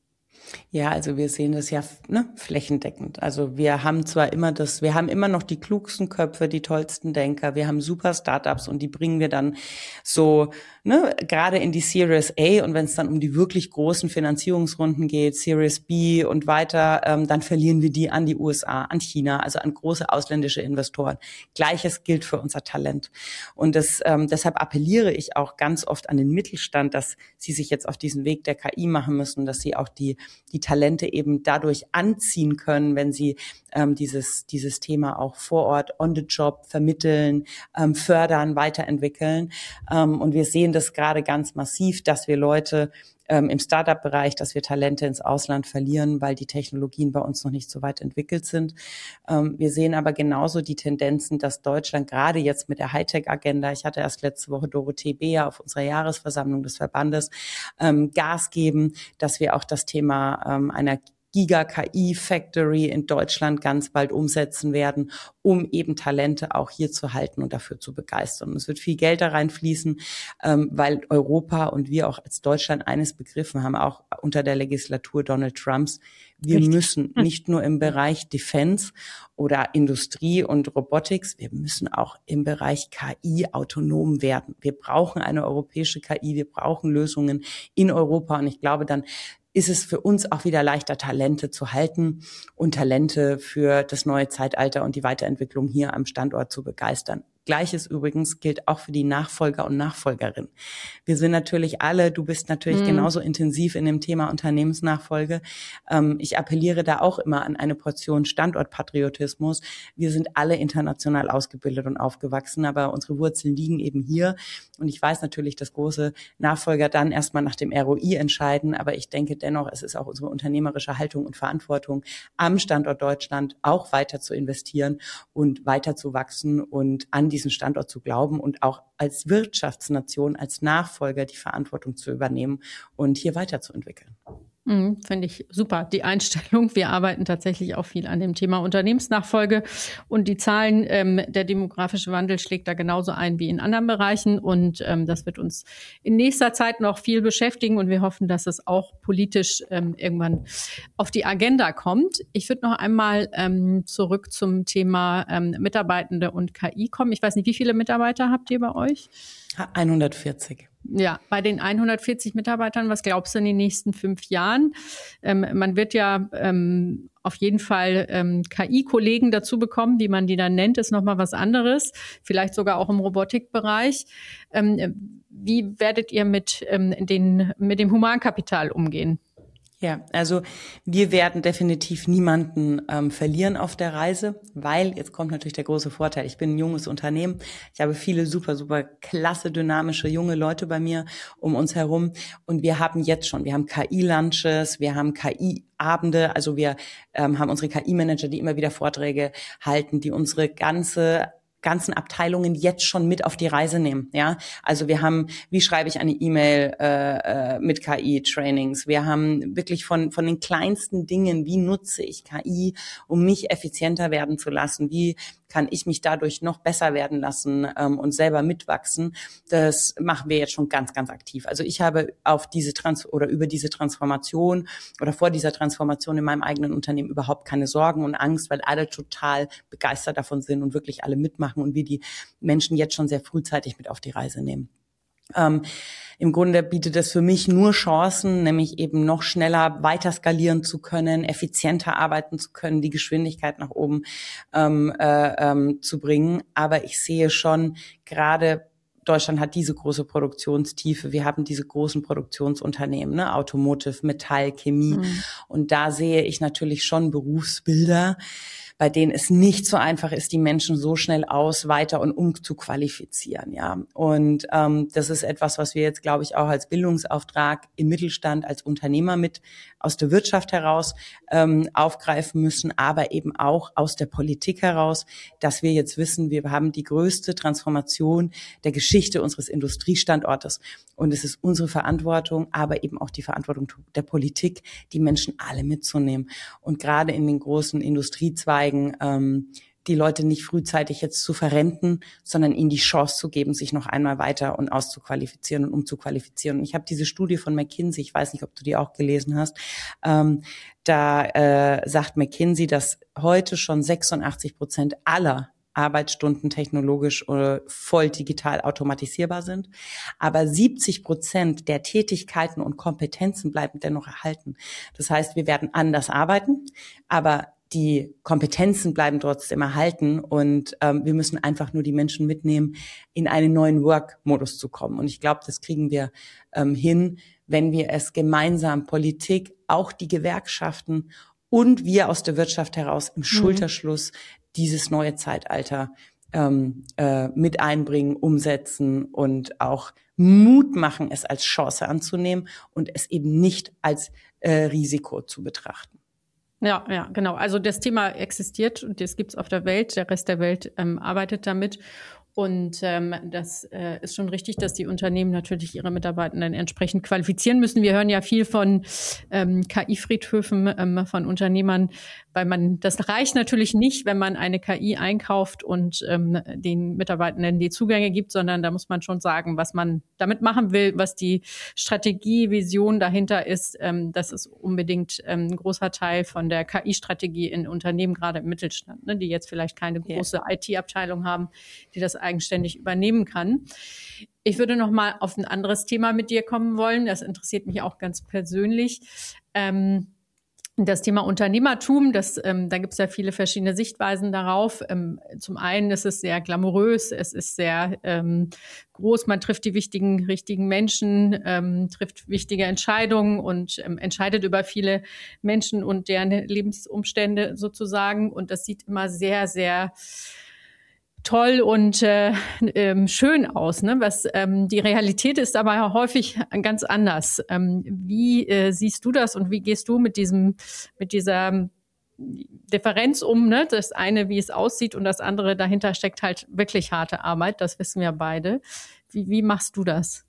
Ja, also wir sehen das ja ne, flächendeckend. Also wir haben zwar immer das, wir haben immer noch die klugsten Köpfe, die tollsten Denker, wir haben super Startups und die bringen wir dann so ne, gerade in die Series A, und wenn es dann um die wirklich großen Finanzierungsrunden geht, Series B und weiter, ähm, dann verlieren wir die an die U S A, an China, also an große ausländische Investoren. Gleiches gilt für unser Talent. Und das, ähm, deshalb appelliere ich auch ganz oft an den Mittelstand, dass sie sich jetzt auf diesen Weg der K I machen müssen, dass sie auch die die Talente eben dadurch anziehen können, wenn sie ähm, dieses dieses Thema auch vor Ort on the job vermitteln, ähm, fördern, weiterentwickeln. Ähm, und wir sehen das gerade ganz massiv, dass wir Leute ähm, im Startup-Bereich, dass wir Talente ins Ausland verlieren, weil die Technologien bei uns noch nicht so weit entwickelt sind. Ähm, wir sehen aber genauso die Tendenzen, dass Deutschland gerade jetzt mit der Hightech-Agenda, ich hatte erst letzte Woche Dorothee Beer auf unserer Jahresversammlung des Verbandes, ähm, Gas geben, dass wir auch das Thema ähm, einer Giga-K I-Factory in Deutschland ganz bald umsetzen werden, um eben Talente auch hier zu halten und dafür zu begeistern. Und es wird viel Geld da reinfließen, ähm, weil Europa und wir auch als Deutschland eines begriffen haben, auch unter der Legislatur Donald Trumps. Wir Richtig. müssen nicht nur im Bereich Defense oder Industrie und Robotics, wir müssen auch im Bereich K I autonom werden. Wir brauchen eine europäische K I, wir brauchen Lösungen in Europa, und ich glaube, dann ist es für uns auch wieder leichter, Talente zu halten und Talente für das neue Zeitalter und die Weiterentwicklung hier am Standort zu begeistern. Gleiches übrigens gilt auch für die Nachfolger und Nachfolgerin. Wir sind natürlich alle, du bist natürlich mhm. genauso intensiv in dem Thema Unternehmensnachfolge. Ähm, ich appelliere da auch immer an eine Portion Standortpatriotismus. Wir sind alle international ausgebildet und aufgewachsen, aber unsere Wurzeln liegen eben hier. Und ich weiß natürlich, dass große Nachfolger dann erstmal nach dem R O I entscheiden, aber ich denke dennoch, es ist auch unsere unternehmerische Haltung und Verantwortung, am Standort Deutschland auch weiter zu investieren und weiter zu wachsen und an diesen Standort zu glauben und auch als Wirtschaftsnation, als Nachfolger die Verantwortung zu übernehmen und hier weiterzuentwickeln. Mhm, finde ich super, die Einstellung. Wir arbeiten tatsächlich auch viel an dem Thema Unternehmensnachfolge, und die Zahlen, ähm, der demografische Wandel schlägt da genauso ein wie in anderen Bereichen, und ähm, das wird uns in nächster Zeit noch viel beschäftigen, und wir hoffen, dass es auch politisch ähm, irgendwann auf die Agenda kommt. Ich würde noch einmal ähm, zurück zum Thema ähm, Mitarbeitende und K I kommen. Ich weiß nicht, wie viele Mitarbeiter habt ihr bei euch? hundertvierzig. Ja, bei den hundertvierzig Mitarbeitern, was glaubst du in den nächsten fünf Jahren? Ähm, man wird ja ähm, auf jeden Fall ähm, K I-Kollegen dazu bekommen, wie man die dann nennt, ist nochmal was anderes. Vielleicht sogar auch im Robotikbereich. Ähm, wie werdet ihr mit, ähm, den, mit dem Humankapital umgehen? Ja, also wir werden definitiv niemanden ähm, verlieren auf der Reise, weil jetzt kommt natürlich der große Vorteil. Ich bin ein junges Unternehmen. Ich habe viele super, super klasse, dynamische, junge Leute bei mir um uns herum. Und wir haben jetzt schon, wir haben K I-Lunches, wir haben K I-Abende. Also wir ähm, haben unsere K I-Manager, die immer wieder Vorträge halten, die unsere ganze ganzen Abteilungen jetzt schon mit auf die Reise nehmen. Ja, also wir haben, wie schreibe ich eine E-Mail äh, mit K I-Trainings? Wir haben wirklich von von den kleinsten Dingen, wie nutze ich K I, um mich effizienter werden zu lassen? Wie kann ich mich dadurch noch besser werden lassen ähm, und selber mitwachsen? Das machen wir jetzt schon ganz, ganz aktiv. Also ich habe auf diese Trans oder über diese Transformation oder vor dieser Transformation in meinem eigenen Unternehmen überhaupt keine Sorgen und Angst, weil alle total begeistert davon sind und wirklich alle mitmachen und wir die Menschen jetzt schon sehr frühzeitig mit auf die Reise nehmen. Ähm, Im Grunde bietet es für mich nur Chancen, nämlich eben noch schneller weiter skalieren zu können, effizienter arbeiten zu können, die Geschwindigkeit nach oben ähm, äh, ähm, zu bringen. Aber ich sehe schon, gerade Deutschland hat diese große Produktionstiefe. Wir haben diese großen Produktionsunternehmen, ne? Automotive, Metall, Chemie. Mhm. Und da sehe ich natürlich schon Berufsbilder, bei denen es nicht so einfach ist, die Menschen so schnell aus, weiter und umzuqualifizieren, ja. Und ähm, das ist etwas, was wir jetzt, glaube ich, auch als Bildungsauftrag im Mittelstand, als Unternehmer mit aus der Wirtschaft heraus ähm, aufgreifen müssen, aber eben auch aus der Politik heraus, dass wir jetzt wissen, wir haben die größte Transformation der Geschichte unseres Industriestandortes. Und es ist unsere Verantwortung, aber eben auch die Verantwortung der Politik, die Menschen alle mitzunehmen. Und gerade in den großen Industriezweigen, ähm, die Leute nicht frühzeitig jetzt zu verrenten, sondern ihnen die Chance zu geben, sich noch einmal weiter und auszuqualifizieren und umzuqualifizieren. Und ich habe diese Studie von McKinsey, ich weiß nicht, ob du die auch gelesen hast, ähm, da äh, sagt McKinsey, dass heute schon sechsundachtzig Prozent aller Arbeitsstunden technologisch oder voll digital automatisierbar sind. Aber siebzig Prozent der Tätigkeiten und Kompetenzen bleiben dennoch erhalten. Das heißt, wir werden anders arbeiten, aber die Kompetenzen bleiben trotzdem erhalten und ähm, wir müssen einfach nur die Menschen mitnehmen, in einen neuen Work-Modus zu kommen. Und ich glaube, das kriegen wir ähm, hin, wenn wir es gemeinsam, Politik, auch die Gewerkschaften und wir aus der Wirtschaft heraus im mhm. Schulterschluss dieses neue Zeitalter ähm, äh, mit einbringen, umsetzen und auch Mut machen, es als Chance anzunehmen und es eben nicht als äh, Risiko zu betrachten. Ja, ja, genau. Also das Thema existiert und das gibt's auf der Welt. Der Rest der Welt ähm, arbeitet damit. Und ähm, das äh, ist schon richtig, dass die Unternehmen natürlich ihre Mitarbeitenden entsprechend qualifizieren müssen. Wir hören ja viel von ähm, K I-Friedhöfen, ähm, von Unternehmern, weil man, das reicht natürlich nicht, wenn man eine K I einkauft und ähm, den Mitarbeitenden die Zugänge gibt, sondern da muss man schon sagen, was man damit machen will, was die Strategie, Vision dahinter ist. Ähm, das ist unbedingt ähm, ein großer Teil von der K I-Strategie in Unternehmen, gerade im Mittelstand, ne, die jetzt vielleicht keine große yeah. I T-Abteilung haben, die das eigenständig übernehmen kann. Ich würde noch mal auf ein anderes Thema mit dir kommen wollen. Das interessiert mich auch ganz persönlich. Ähm, Das Thema Unternehmertum, das, ähm, da gibt es ja viele verschiedene Sichtweisen darauf. Ähm, zum einen ist es sehr glamourös, es ist sehr ähm, groß, man trifft die wichtigen, richtigen Menschen, ähm, trifft wichtige Entscheidungen und ähm, entscheidet über viele Menschen und deren Lebensumstände sozusagen. Und das sieht immer sehr, sehr toll und äh, ähm, schön aus, ne? Was ähm, die Realität ist aber ja häufig ganz anders. Ähm, wie äh, siehst du das und wie gehst du mit diesem, mit dieser Differenz um, ne? Das eine, wie es aussieht und das andere, dahinter steckt halt wirklich harte Arbeit. Das wissen wir beide. Wie, wie machst du das?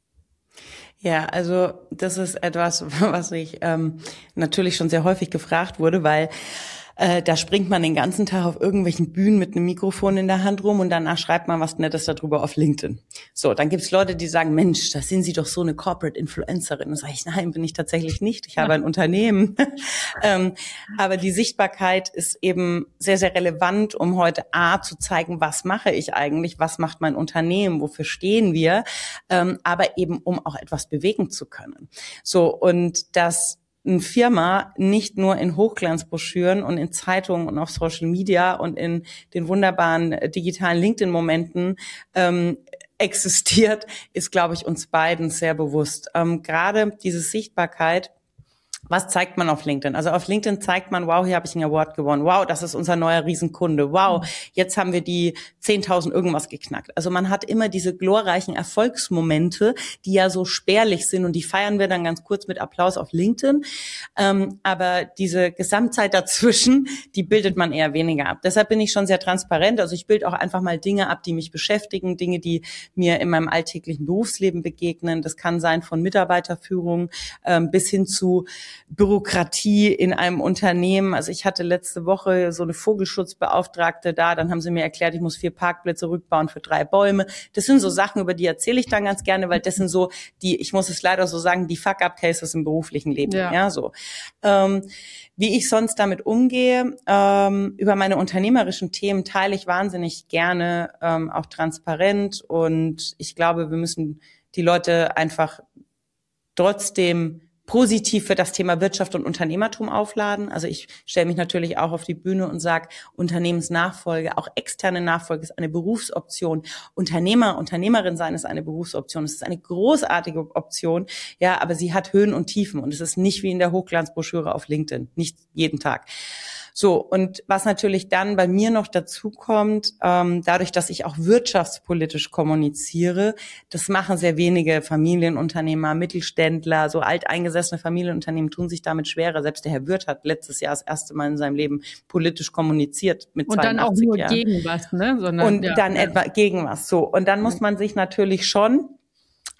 Ja, also das ist etwas, was ich ähm, natürlich schon sehr häufig gefragt wurde, weil Äh, da springt man den ganzen Tag auf irgendwelchen Bühnen mit einem Mikrofon in der Hand rum und danach schreibt man was Nettes darüber auf LinkedIn. So, dann gibt's Leute, die sagen, Mensch, da sind Sie doch so eine Corporate Influencerin. Und sage ich, nein, bin ich tatsächlich nicht. Ich habe ein Unternehmen. ähm, aber die Sichtbarkeit ist eben sehr, sehr relevant, um heute A, zu zeigen, was mache ich eigentlich, was macht mein Unternehmen, wofür stehen wir, ähm, aber eben, um auch etwas bewegen zu können. So, und das eine Firma nicht nur in Hochglanzbroschüren und in Zeitungen und auf Social Media und in den wunderbaren digitalen LinkedIn-Momenten ähm, existiert, ist, glaube ich, uns beiden sehr bewusst. Ähm, gerade diese Sichtbarkeit. Was zeigt man auf LinkedIn? Also auf LinkedIn zeigt man, wow, hier habe ich einen Award gewonnen. Wow, das ist unser neuer Riesenkunde. Wow, jetzt haben wir die zehntausend irgendwas geknackt. Also man hat immer diese glorreichen Erfolgsmomente, die ja so spärlich sind und die feiern wir dann ganz kurz mit Applaus auf LinkedIn. Ähm, aber diese Gesamtzeit dazwischen, die bildet man eher weniger ab. Deshalb bin ich schon sehr transparent. Also ich bilde auch einfach mal Dinge ab, die mich beschäftigen, Dinge, die mir in meinem alltäglichen Berufsleben begegnen. Das kann sein von Mitarbeiterführung ähm, bis hin zu Bürokratie in einem Unternehmen. Also ich hatte letzte Woche so eine Vogelschutzbeauftragte da, dann haben sie mir erklärt, ich muss vier Parkplätze rückbauen für drei Bäume. Das sind so Sachen, über die erzähle ich dann ganz gerne, weil das sind so die, ich muss es leider so sagen, die Fuck-up-Cases im beruflichen Leben. Ja, ja so. Ähm, wie ich sonst damit umgehe, ähm, über meine unternehmerischen Themen teile ich wahnsinnig gerne, ähm, auch transparent, und ich glaube, wir müssen die Leute einfach trotzdem positiv für das Thema Wirtschaft und Unternehmertum aufladen. Also ich stelle mich natürlich auch auf die Bühne und sage, Unternehmensnachfolge, auch externe Nachfolge ist eine Berufsoption. Unternehmer, Unternehmerin sein ist eine Berufsoption. Es ist eine großartige Option, ja, aber sie hat Höhen und Tiefen und es ist nicht wie in der Hochglanzbroschüre auf LinkedIn, nicht jeden Tag. So, und was natürlich dann bei mir noch dazu kommt, ähm, dadurch, dass ich auch wirtschaftspolitisch kommuniziere, das machen sehr wenige Familienunternehmer, Mittelständler, so alteingesessene Familienunternehmen tun sich damit schwerer. Selbst der Herr Wirth hat letztes Jahr das erste Mal in seinem Leben politisch kommuniziert mit zweiundachtzig Jahren. Und dann auch nur gegen was, ne? Sondern, und ja, dann ja. etwa gegen was, so. Und dann muss man sich natürlich schon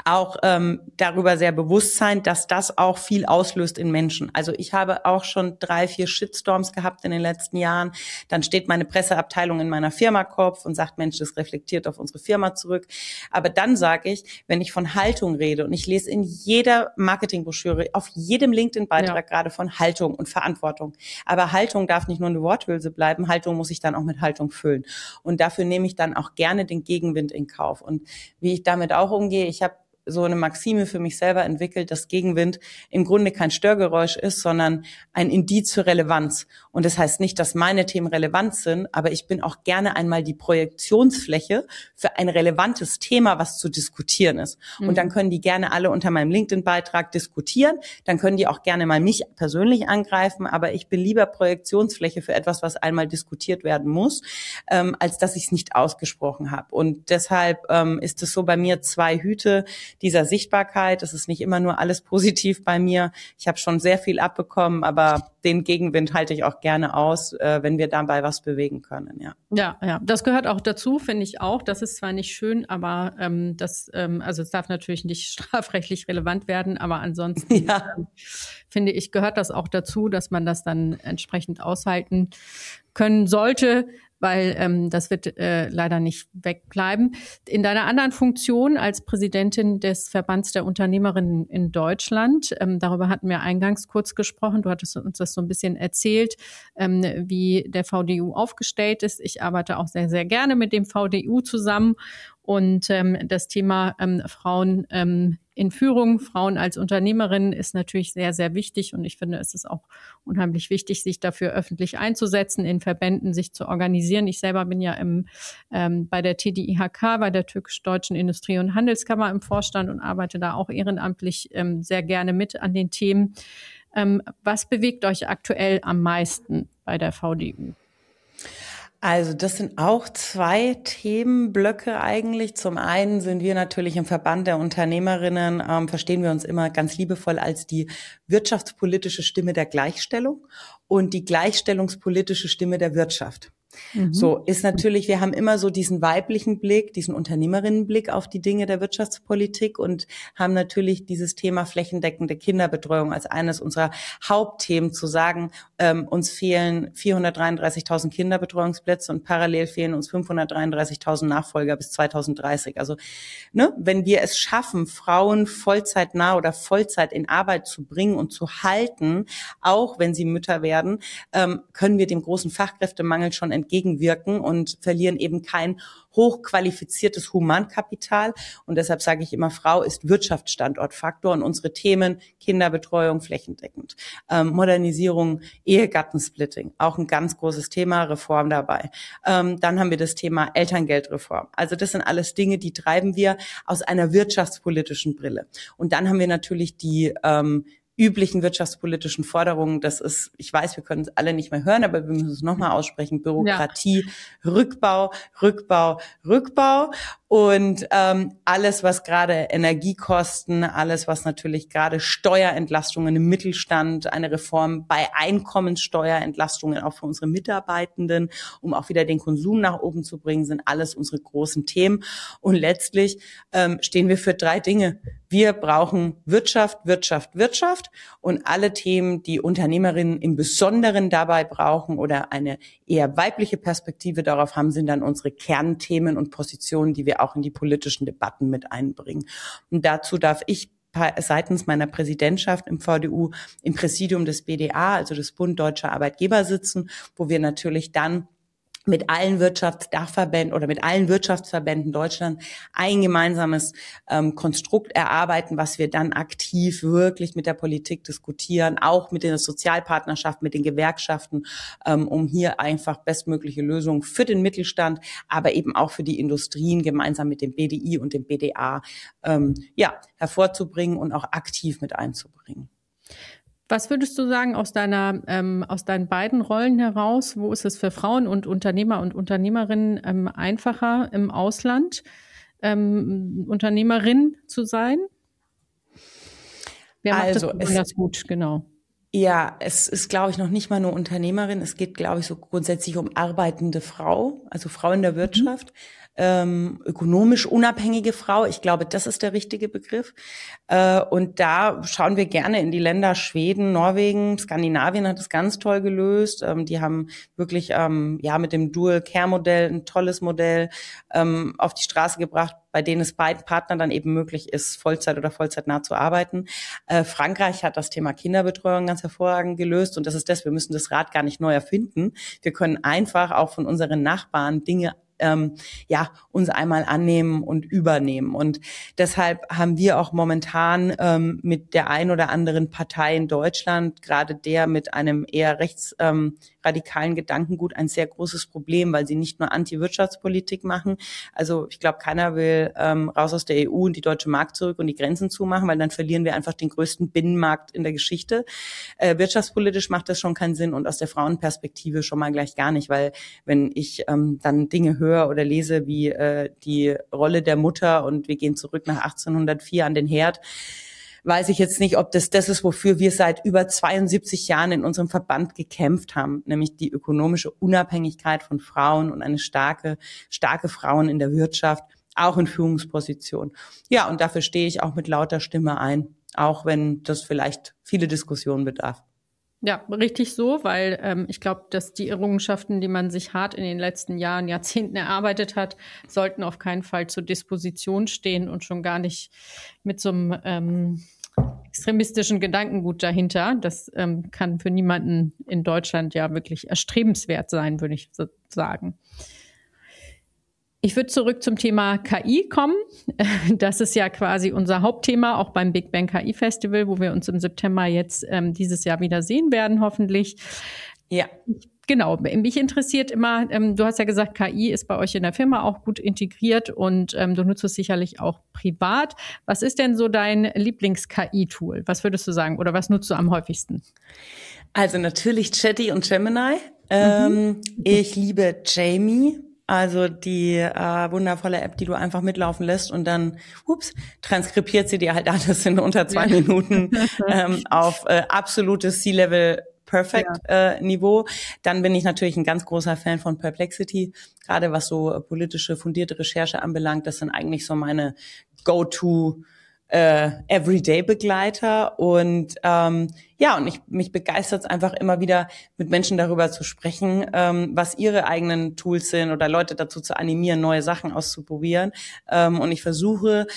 auch ähm, darüber sehr bewusst sein, dass das auch viel auslöst in Menschen. Also ich habe auch schon drei, vier Shitstorms gehabt in den letzten Jahren. Dann steht meine Presseabteilung in meiner Firma Kopf und sagt, Mensch, das reflektiert auf unsere Firma zurück. Aber dann sage ich, wenn ich von Haltung rede, und ich lese in jeder Marketingbroschüre, auf jedem LinkedIn-Beitrag ja. gerade von Haltung und Verantwortung. Aber Haltung darf nicht nur eine Worthülse bleiben, Haltung muss ich dann auch mit Haltung füllen. Und dafür nehme ich dann auch gerne den Gegenwind in Kauf. Und wie ich damit auch umgehe, ich habe so eine Maxime für mich selber entwickelt, dass Gegenwind im Grunde kein Störgeräusch ist, sondern ein Indiz für Relevanz. Und das heißt nicht, dass meine Themen relevant sind, aber ich bin auch gerne einmal die Projektionsfläche für ein relevantes Thema, was zu diskutieren ist. Mhm. Und dann können die gerne alle unter meinem LinkedIn-Beitrag diskutieren. Dann können die auch gerne mal mich persönlich angreifen, aber ich bin lieber Projektionsfläche für etwas, was einmal diskutiert werden muss, ähm, als dass ich es nicht ausgesprochen habe. Und deshalb ähm, ist es so bei mir zwei Hüte dieser Sichtbarkeit. Es ist nicht immer nur alles positiv bei mir. Ich habe schon sehr viel abbekommen, aber den Gegenwind halte ich auch gerne aus, äh, wenn wir dabei was bewegen können. Ja, ja, ja. Das gehört auch dazu, finde ich auch. Das ist zwar nicht schön, aber ähm, das, ähm, also es darf natürlich nicht strafrechtlich relevant werden, aber ansonsten ja. ähm, finde ich, gehört das auch dazu, dass man das dann entsprechend aushalten können sollte, weil ähm, das wird äh, leider nicht wegbleiben. In deiner anderen Funktion als Präsidentin des Verbands der Unternehmerinnen in Deutschland, ähm, darüber hatten wir eingangs kurz gesprochen, du hattest uns das so ein bisschen erzählt, ähm, wie der V D U aufgestellt ist. Ich arbeite auch sehr, sehr gerne mit dem V D U zusammen und ähm, das Thema ähm, Frauen ähm, in Führung, Frauen als Unternehmerinnen ist natürlich sehr, sehr wichtig und ich finde, es ist auch unheimlich wichtig, sich dafür öffentlich einzusetzen, in Verbänden sich zu organisieren. Ich selber bin ja im, ähm, bei der T D I H K, bei der Türkisch-Deutschen Industrie- und Handelskammer im Vorstand und arbeite da auch ehrenamtlich ähm, sehr gerne mit an den Themen. Ähm, was bewegt euch aktuell am meisten bei der V D U? Also das sind auch zwei Themenblöcke eigentlich. Zum einen sind wir natürlich im Verband der Unternehmerinnen, ähm, verstehen wir uns immer ganz liebevoll als die wirtschaftspolitische Stimme der Gleichstellung und die gleichstellungspolitische Stimme der Wirtschaft. Mhm. So ist natürlich, wir haben immer so diesen weiblichen Blick, diesen Unternehmerinnenblick auf die Dinge der Wirtschaftspolitik und haben natürlich dieses Thema flächendeckende Kinderbetreuung als eines unserer Hauptthemen zu sagen, ähm, uns fehlen vierhundertdreiunddreißigtausend Kinderbetreuungsplätze und parallel fehlen uns fünfhundertdreiunddreißigtausend Nachfolger bis zweitausenddreißig. Also, ne, wenn wir es schaffen, Frauen vollzeitnah oder Vollzeit in Arbeit zu bringen und zu halten, auch wenn sie Mütter werden, ähm, können wir dem großen Fachkräftemangel schon entgegenwirken und verlieren eben kein hochqualifiziertes Humankapital. Und deshalb sage ich immer, Frau ist Wirtschaftsstandortfaktor und unsere Themen Kinderbetreuung flächendeckend, ähm, Modernisierung, Ehegattensplitting, auch ein ganz großes Thema, Reform dabei. Ähm, dann haben wir das Thema Elterngeldreform. Also das sind alles Dinge, die treiben wir aus einer wirtschaftspolitischen Brille. Und dann haben wir natürlich die ähm, üblichen wirtschaftspolitischen Forderungen, das ist, ich weiß, wir können es alle nicht mehr hören, aber wir müssen es nochmal aussprechen, Bürokratie, ja. Rückbau, Rückbau, Rückbau und ähm, alles, was gerade Energiekosten, alles, was natürlich gerade Steuerentlastungen im Mittelstand, eine Reform bei Einkommenssteuerentlastungen auch für unsere Mitarbeitenden, um auch wieder den Konsum nach oben zu bringen, sind alles unsere großen Themen. Und letztlich ähm, stehen wir für drei Dinge. Wir brauchen Wirtschaft, Wirtschaft, Wirtschaft und alle Themen, die Unternehmerinnen im Besonderen dabei brauchen oder eine eher weibliche Perspektive darauf haben, sind dann unsere Kernthemen und Positionen, die wir auch in die politischen Debatten mit einbringen. Und dazu darf ich seitens meiner Präsidentschaft im V D U im Präsidium des B D A, also des Bund Deutscher Arbeitgeber sitzen, wo wir natürlich dann mit allen Wirtschaftsdachverbänden oder mit allen Wirtschaftsverbänden Deutschland ein gemeinsames ähm, Konstrukt erarbeiten, was wir dann aktiv wirklich mit der Politik diskutieren, auch mit der Sozialpartnerschaft, mit den Gewerkschaften, ähm, um hier einfach bestmögliche Lösungen für den Mittelstand, aber eben auch für die Industrien gemeinsam mit dem B D I und dem B D A ähm, ja, hervorzubringen und auch aktiv mit einzubringen. Was würdest du sagen aus deiner, ähm, aus deinen beiden Rollen heraus? Wo ist es für Frauen und Unternehmer und Unternehmerinnen ähm, einfacher im Ausland, ähm, Unternehmerin zu sein? Wer macht also das besonders gut, genau? Ja, es ist, glaube ich, noch nicht mal nur Unternehmerin. Es geht, glaube ich, so grundsätzlich um arbeitende Frau, also Frau in der Wirtschaft. ähm, ökonomisch unabhängige Frau. Ich glaube, das ist der richtige Begriff. Äh, und da schauen wir gerne in die Länder Schweden, Norwegen, Skandinavien hat es ganz toll gelöst. Ähm, die haben wirklich ähm, ja mit dem Dual-Care-Modell ein tolles Modell ähm, auf die Straße gebracht, bei denen es beiden Partnern dann eben möglich ist, Vollzeit oder vollzeitnah zu arbeiten. Äh, Frankreich hat das Thema Kinderbetreuung ganz hervorragend gelöst und das ist das, wir müssen das Rad gar nicht neu erfinden. Wir können einfach auch von unseren Nachbarn Dinge ähm, ja uns einmal annehmen und übernehmen. Und deshalb haben wir auch momentan ähm, mit der ein oder anderen Partei in Deutschland, gerade der mit einem eher rechtsradikalen ähm, Gedankengut, ein sehr großes Problem, weil sie nicht nur Anti-Wirtschaftspolitik machen. Also ich glaube, keiner will ähm, raus aus der E U und die deutsche Mark zurück und die Grenzen zumachen, weil dann verlieren wir einfach den größten Binnenmarkt in der Geschichte. Äh, wirtschaftspolitisch macht das schon keinen Sinn und aus der Frauenperspektive schon mal gleich gar nicht, weil wenn ich ähm, dann Dinge höre oder lese wie äh, die Rolle der Mutter und wir gehen zurück nach achtzehnhundertvier an den Herd, weiß ich jetzt nicht, ob das das ist, wofür wir seit über zweiundsiebzig Jahren in unserem Verband gekämpft haben, nämlich die ökonomische Unabhängigkeit von Frauen und eine starke, starke Frauen in der Wirtschaft, auch in Führungspositionen. Ja, und dafür stehe ich auch mit lauter Stimme ein, auch wenn das vielleicht viele Diskussionen bedarf. Ja, richtig so, weil ähm, ich glaube, dass die Errungenschaften, die man sich hart in den letzten Jahren, Jahrzehnten erarbeitet hat, sollten auf keinen Fall zur Disposition stehen und schon gar nicht mit so einem ähm, extremistischen Gedankengut dahinter. Das ähm, kann für niemanden in Deutschland ja wirklich erstrebenswert sein, würde ich so sagen. Ich würde zurück zum Thema K I kommen. Das ist ja quasi unser Hauptthema, auch beim Big Bang K I Festival, wo wir uns im September jetzt ähm, dieses Jahr wieder sehen werden, hoffentlich. Ja. Genau, mich interessiert immer, ähm, du hast ja gesagt, K I ist bei euch in der Firma auch gut integriert und ähm, du nutzt es sicherlich auch privat. Was ist denn so dein Lieblings-K I-Tool? Was würdest du sagen oder was nutzt du am häufigsten? Also natürlich Chatty und Gemini. Ähm, mhm. Ich liebe Jamie. Also die äh, wundervolle App, die du einfach mitlaufen lässt und dann, ups, transkribiert sie dir halt alles in unter zwei ja. Minuten ähm, auf äh, absolutes C-Level Perfect ja. äh, Niveau. Dann bin ich natürlich ein ganz großer Fan von Perplexity, gerade was so äh, politische fundierte Recherche anbelangt. Das sind eigentlich so meine Go-to äh, Everyday-Begleiter und ähm, ja, und ich, mich begeistert es einfach immer wieder, mit Menschen darüber zu sprechen, ähm, was ihre eigenen Tools sind oder Leute dazu zu animieren, neue Sachen auszuprobieren. Ähm, und ich versuche,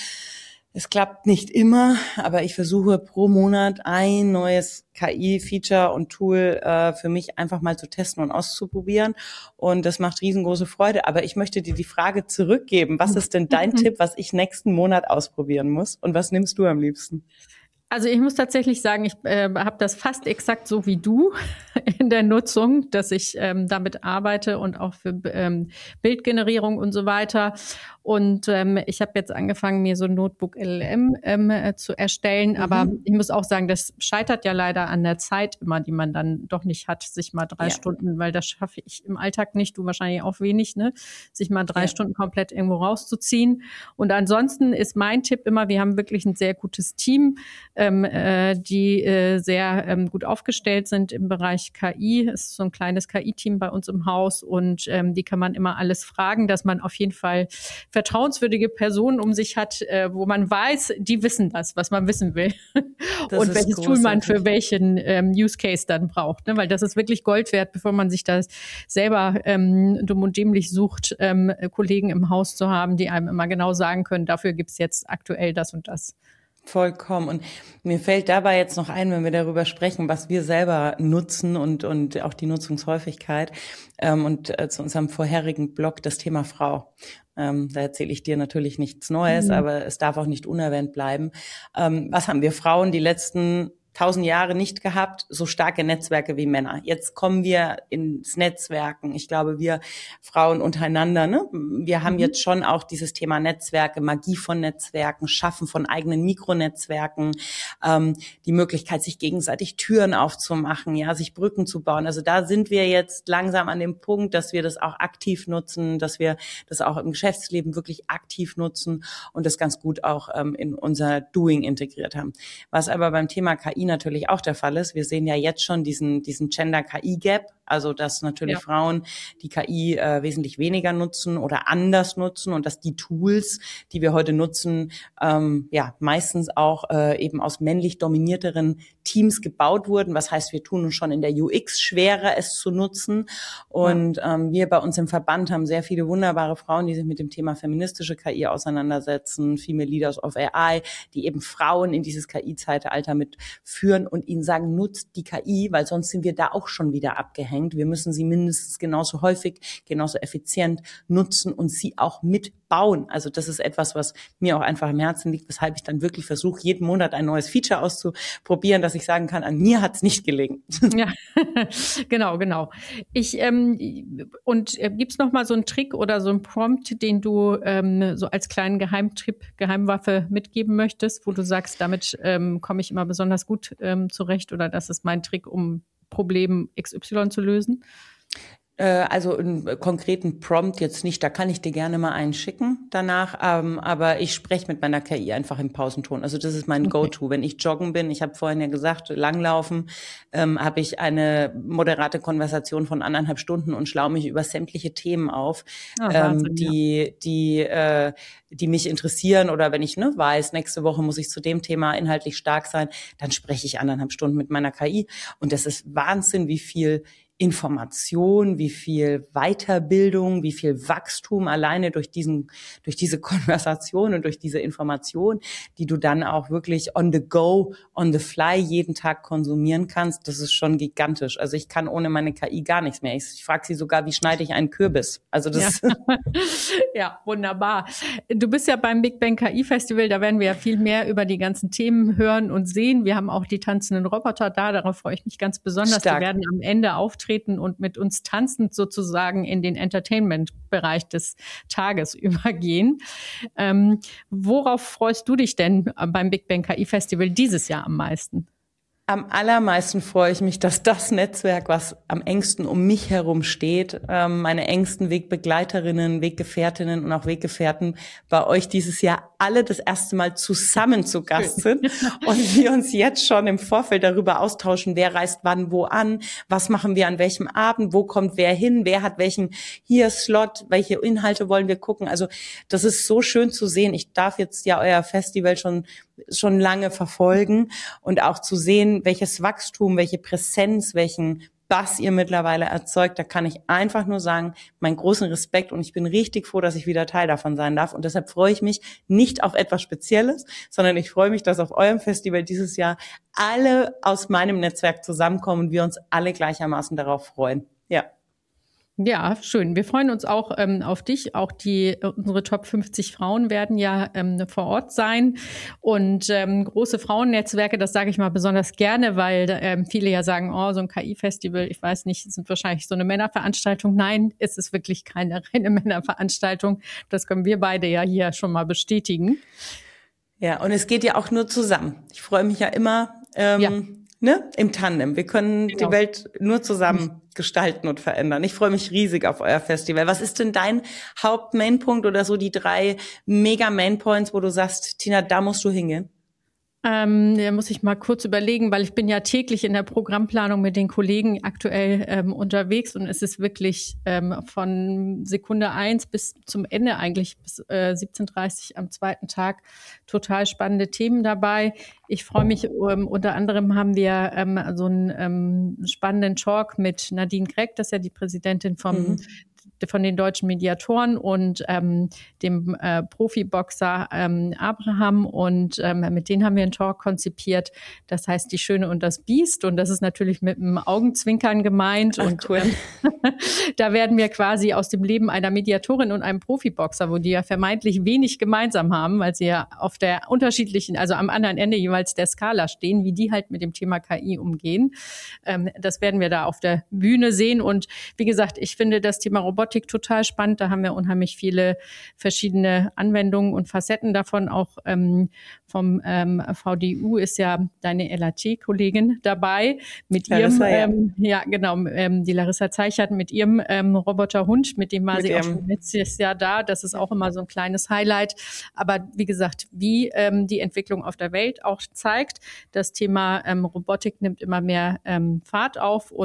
es klappt nicht immer, aber ich versuche pro Monat ein neues K I-Feature und Tool äh, für mich einfach mal zu testen und auszuprobieren. Und das macht riesengroße Freude. Aber ich möchte dir die Frage zurückgeben. Was ist denn dein Tipp, was ich nächsten Monat ausprobieren muss? Und was nimmst du am liebsten? Also ich muss tatsächlich sagen, ich äh, habe das fast exakt so wie du in der Nutzung, dass ich ähm, damit arbeite und auch für ähm, Bildgenerierung und so weiter. Und ähm, ich habe jetzt angefangen, mir so ein Notebook L L M ähm, äh, zu erstellen. Mhm. Aber ich muss auch sagen, das scheitert ja leider an der Zeit immer, die man dann doch nicht hat, sich mal drei ja. Stunden, weil das schaffe ich im Alltag nicht, du wahrscheinlich auch wenig, ne, sich mal drei ja. Stunden komplett irgendwo rauszuziehen. Und ansonsten ist mein Tipp immer, wir haben wirklich ein sehr gutes Team, ähm, äh, die äh, sehr ähm, gut aufgestellt sind im Bereich K I. Es ist so ein kleines K I-Team bei uns im Haus und ähm, die kann man immer alles fragen, dass man auf jeden Fall vertrauenswürdige Personen um sich hat, äh, wo man weiß, die wissen das, was man wissen will. Das und welches großartig. Tool man für welchen ähm, Use Case dann braucht. Ne? Weil das ist wirklich Gold wert, bevor man sich das selber ähm, dumm und dämlich sucht, ähm, Kollegen im Haus zu haben, die einem immer genau sagen können, dafür gibt's jetzt aktuell das und das. Vollkommen. Und mir fällt dabei jetzt noch ein, wenn wir darüber sprechen, was wir selber nutzen und und auch die Nutzungshäufigkeit ähm, und äh, zu unserem vorherigen Blog das Thema Frau. Ähm, da erzähle ich dir natürlich nichts Neues, mhm. aber es darf auch nicht unerwähnt bleiben. Ähm, was haben wir Frauen die letzten tausend Jahre nicht gehabt, so starke Netzwerke wie Männer. Jetzt kommen wir ins Netzwerken. Ich glaube, wir Frauen untereinander, ne? Wir haben mhm. jetzt schon auch dieses Thema Netzwerke, Magie von Netzwerken, Schaffen von eigenen Mikronetzwerken, ähm, die Möglichkeit, sich gegenseitig Türen aufzumachen, ja, sich Brücken zu bauen. Also da sind wir jetzt langsam an dem Punkt, dass wir das auch aktiv nutzen, dass wir das auch im Geschäftsleben wirklich aktiv nutzen und das ganz gut auch ähm, in unser Doing integriert haben. Was aber beim Thema K I natürlich auch der Fall ist. Wir sehen ja jetzt schon diesen, diesen Gender-K I-Gap. Also dass natürlich Ja. Frauen die K I äh, wesentlich weniger nutzen oder anders nutzen und dass die Tools, die wir heute nutzen, ähm, ja meistens auch äh, eben aus männlich dominierteren Teams gebaut wurden. Was heißt, wir tun uns schon in der U X schwerer, es zu nutzen. Und ja. ähm, wir bei uns im Verband haben sehr viele wunderbare Frauen, die sich mit dem Thema feministische K I auseinandersetzen, Female Leaders of A I, die eben Frauen in dieses K I-Zeitalter mitführen und ihnen sagen, nutzt die K I, weil sonst sind wir da auch schon wieder abgehängt. Wir müssen sie mindestens genauso häufig, genauso effizient nutzen und sie auch mitbauen. Also das ist etwas, was mir auch einfach am Herzen liegt, weshalb ich dann wirklich versuche, jeden Monat ein neues Feature auszuprobieren, dass ich sagen kann, an mir hat es nicht gelegen. Ja, genau, genau. Ich ähm, und äh, gibt's noch mal so einen Trick oder so einen Prompt, den du ähm, so als kleinen Geheimtipp, Geheimwaffe mitgeben möchtest, wo du sagst, damit ähm, komme ich immer besonders gut ähm, zurecht oder das ist mein Trick, um Problem X Y zu lösen? Also einen konkreten Prompt jetzt nicht, da kann ich dir gerne mal einen schicken danach, ähm, aber ich spreche mit meiner K I einfach im Pausenton. Also das ist mein okay. Go-To. Wenn ich joggen bin, ich habe vorhin ja gesagt, langlaufen, ähm, habe ich eine moderate Konversation von anderthalb Stunden und schlau mich über sämtliche Themen auf, oh, Wahnsinn, ähm, die ja. die äh, die mich interessieren oder wenn ich ne weiß, nächste Woche muss ich zu dem Thema inhaltlich stark sein, dann spreche ich anderthalb Stunden mit meiner K I und das ist Wahnsinn, wie viel Information, wie viel Weiterbildung, wie viel Wachstum alleine durch diesen, durch diese Konversation und durch diese Information, die du dann auch wirklich on the go, on the fly jeden Tag konsumieren kannst, das ist schon gigantisch. Also ich kann ohne meine K I gar nichts mehr. Ich, ich frage sie sogar, wie schneide ich einen Kürbis? Also das. Ja. Ja, wunderbar. Du bist ja beim Big Bang K I Festival, da werden wir ja viel mehr über die ganzen Themen hören und sehen. Wir haben auch die tanzenden Roboter da, darauf freue ich mich ganz besonders. Stark. Die werden am Ende auftreten und mit uns tanzend sozusagen in den Entertainment-Bereich des Tages übergehen. Ähm, worauf freust du dich denn beim Big Bang K I Festival dieses Jahr am meisten? Am allermeisten freue ich mich, dass das Netzwerk, was am engsten um mich herum steht, meine engsten Wegbegleiterinnen, Weggefährtinnen und auch Weggefährten bei euch dieses Jahr alle das erste Mal zusammen zu Gast sind und wir uns jetzt schon im Vorfeld darüber austauschen, wer reist wann wo an, was machen wir an welchem Abend, wo kommt wer hin, wer hat welchen hier Slot, welche Inhalte wollen wir gucken. Also das ist so schön zu sehen. Ich darf jetzt ja euer Festival schon schon lange verfolgen und auch zu sehen, welches Wachstum, welche Präsenz, welchen Bass ihr mittlerweile erzeugt. Da kann ich einfach nur sagen, meinen großen Respekt und ich bin richtig froh, dass ich wieder Teil davon sein darf. Und deshalb freue ich mich nicht auf etwas Spezielles, sondern ich freue mich, dass auf eurem Festival dieses Jahr alle aus meinem Netzwerk zusammenkommen und wir uns alle gleichermaßen darauf freuen. Ja. Ja, schön. Wir freuen uns auch ähm, auf dich. Auch die unsere Top fünfzig Frauen werden ja ähm, vor Ort sein. Und ähm, große Frauennetzwerke, das sage ich mal besonders gerne, weil ähm, viele ja sagen, oh, so ein K I-Festival, ich weiß nicht, sind wahrscheinlich so eine Männerveranstaltung. Nein, es ist wirklich keine reine Männerveranstaltung. Das können wir beide ja hier schon mal bestätigen. Ja, und es geht ja auch nur zusammen. Ich freue mich ja immer, ähm, ja. Ne, im Tandem. Wir können genau. die Welt nur zusammen gestalten und verändern. Ich freue mich riesig auf euer Festival. Was ist denn dein Haupt-Mainpunkt oder so die drei Mega-Mainpoints, wo du sagst, Tina, da musst du hingehen? Ähm, da muss ich mal kurz überlegen, weil ich bin ja täglich in der Programmplanung mit den Kollegen aktuell ähm, unterwegs und es ist wirklich ähm, von Sekunde eins bis zum Ende eigentlich bis äh, siebzehn Uhr dreißig am zweiten Tag total spannende Themen dabei. Ich freue mich, ähm, unter anderem haben wir ähm, so einen ähm, spannenden Talk mit Nadine Gregg, das ist ja die Präsidentin vom mhm. von den deutschen Mediatoren und ähm, dem äh, Profiboxer ähm, Abraham und ähm, mit denen haben wir einen Talk konzipiert. Das heißt Die Schöne und das Biest und das ist natürlich mit einem Augenzwinkern gemeint. Ach, und cool. ähm, da werden wir quasi aus dem Leben einer Mediatorin und einem Profiboxer, wo die ja vermeintlich wenig gemeinsam haben, weil sie ja auf der unterschiedlichen, also am anderen Ende jeweils der Skala stehen, wie die halt mit dem Thema K I umgehen. Ähm, das werden wir da auf der Bühne sehen und wie gesagt, ich finde das Thema Robotik total spannend. Da haben wir unheimlich viele verschiedene Anwendungen und Facetten davon. Auch ähm, vom ähm, V D U ist ja deine L A T-Kollegin dabei mit ihrem, Larissa, ja. Ähm, ja genau, ähm, die Larissa Zeichert mit ihrem ähm, Roboterhund, mit dem war mit sie ihrem. auch schon letztes Jahr da. Das ist auch immer so ein kleines Highlight. Aber wie gesagt, wie ähm, die Entwicklung auf der Welt auch zeigt, das Thema ähm, Robotik nimmt immer mehr ähm, Fahrt auf und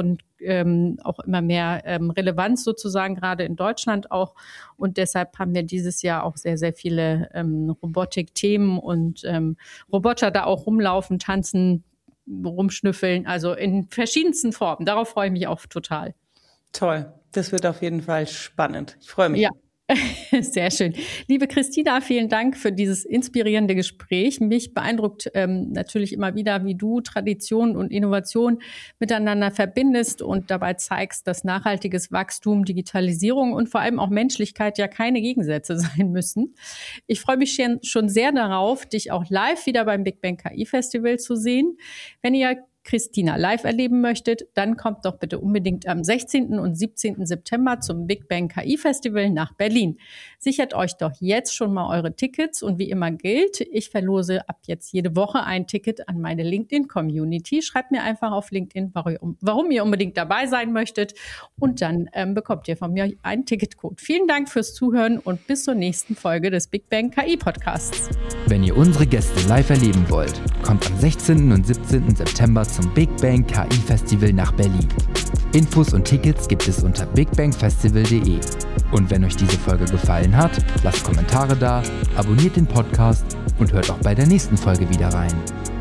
ähm, auch immer mehr ähm, Relevanz sozusagen, gerade in Deutschland auch. Und deshalb haben wir dieses Jahr auch sehr, sehr viele ähm, Robotik-Themen und ähm, Roboter da auch rumlaufen, tanzen, rumschnüffeln, also in verschiedensten Formen. Darauf freue ich mich auch total. Toll, das wird auf jeden Fall spannend. Ich freue mich. Ja. Sehr schön. Liebe Christina, vielen Dank für dieses inspirierende Gespräch. Mich beeindruckt ähm, natürlich immer wieder, wie du Tradition und Innovation miteinander verbindest und dabei zeigst, dass nachhaltiges Wachstum, Digitalisierung und vor allem auch Menschlichkeit ja keine Gegensätze sein müssen. Ich freue mich schon sehr darauf, dich auch live wieder beim Big Bang K I Festival zu sehen. Wenn ihr Christina live erleben möchtet, dann kommt doch bitte unbedingt am sechzehnten und siebzehnten September zum Big Bang K I Festival nach Berlin. Sichert euch doch jetzt schon mal eure Tickets und wie immer gilt, ich verlose ab jetzt jede Woche ein Ticket an meine LinkedIn-Community. Schreibt mir einfach auf LinkedIn, warum, warum ihr unbedingt dabei sein möchtet und dann ähm, bekommt ihr von mir einen Ticketcode. Vielen Dank fürs Zuhören und bis zur nächsten Folge des Big Bang K I Podcasts. Wenn ihr unsere Gäste live erleben wollt, kommt am sechzehnten und siebzehnten September zum Big Bang K I Festival nach Berlin. Infos und Tickets gibt es unter bigbangfestival punkt de. Und wenn euch diese Folge gefallen hat, lasst Kommentare da, abonniert den Podcast und hört auch bei der nächsten Folge wieder rein.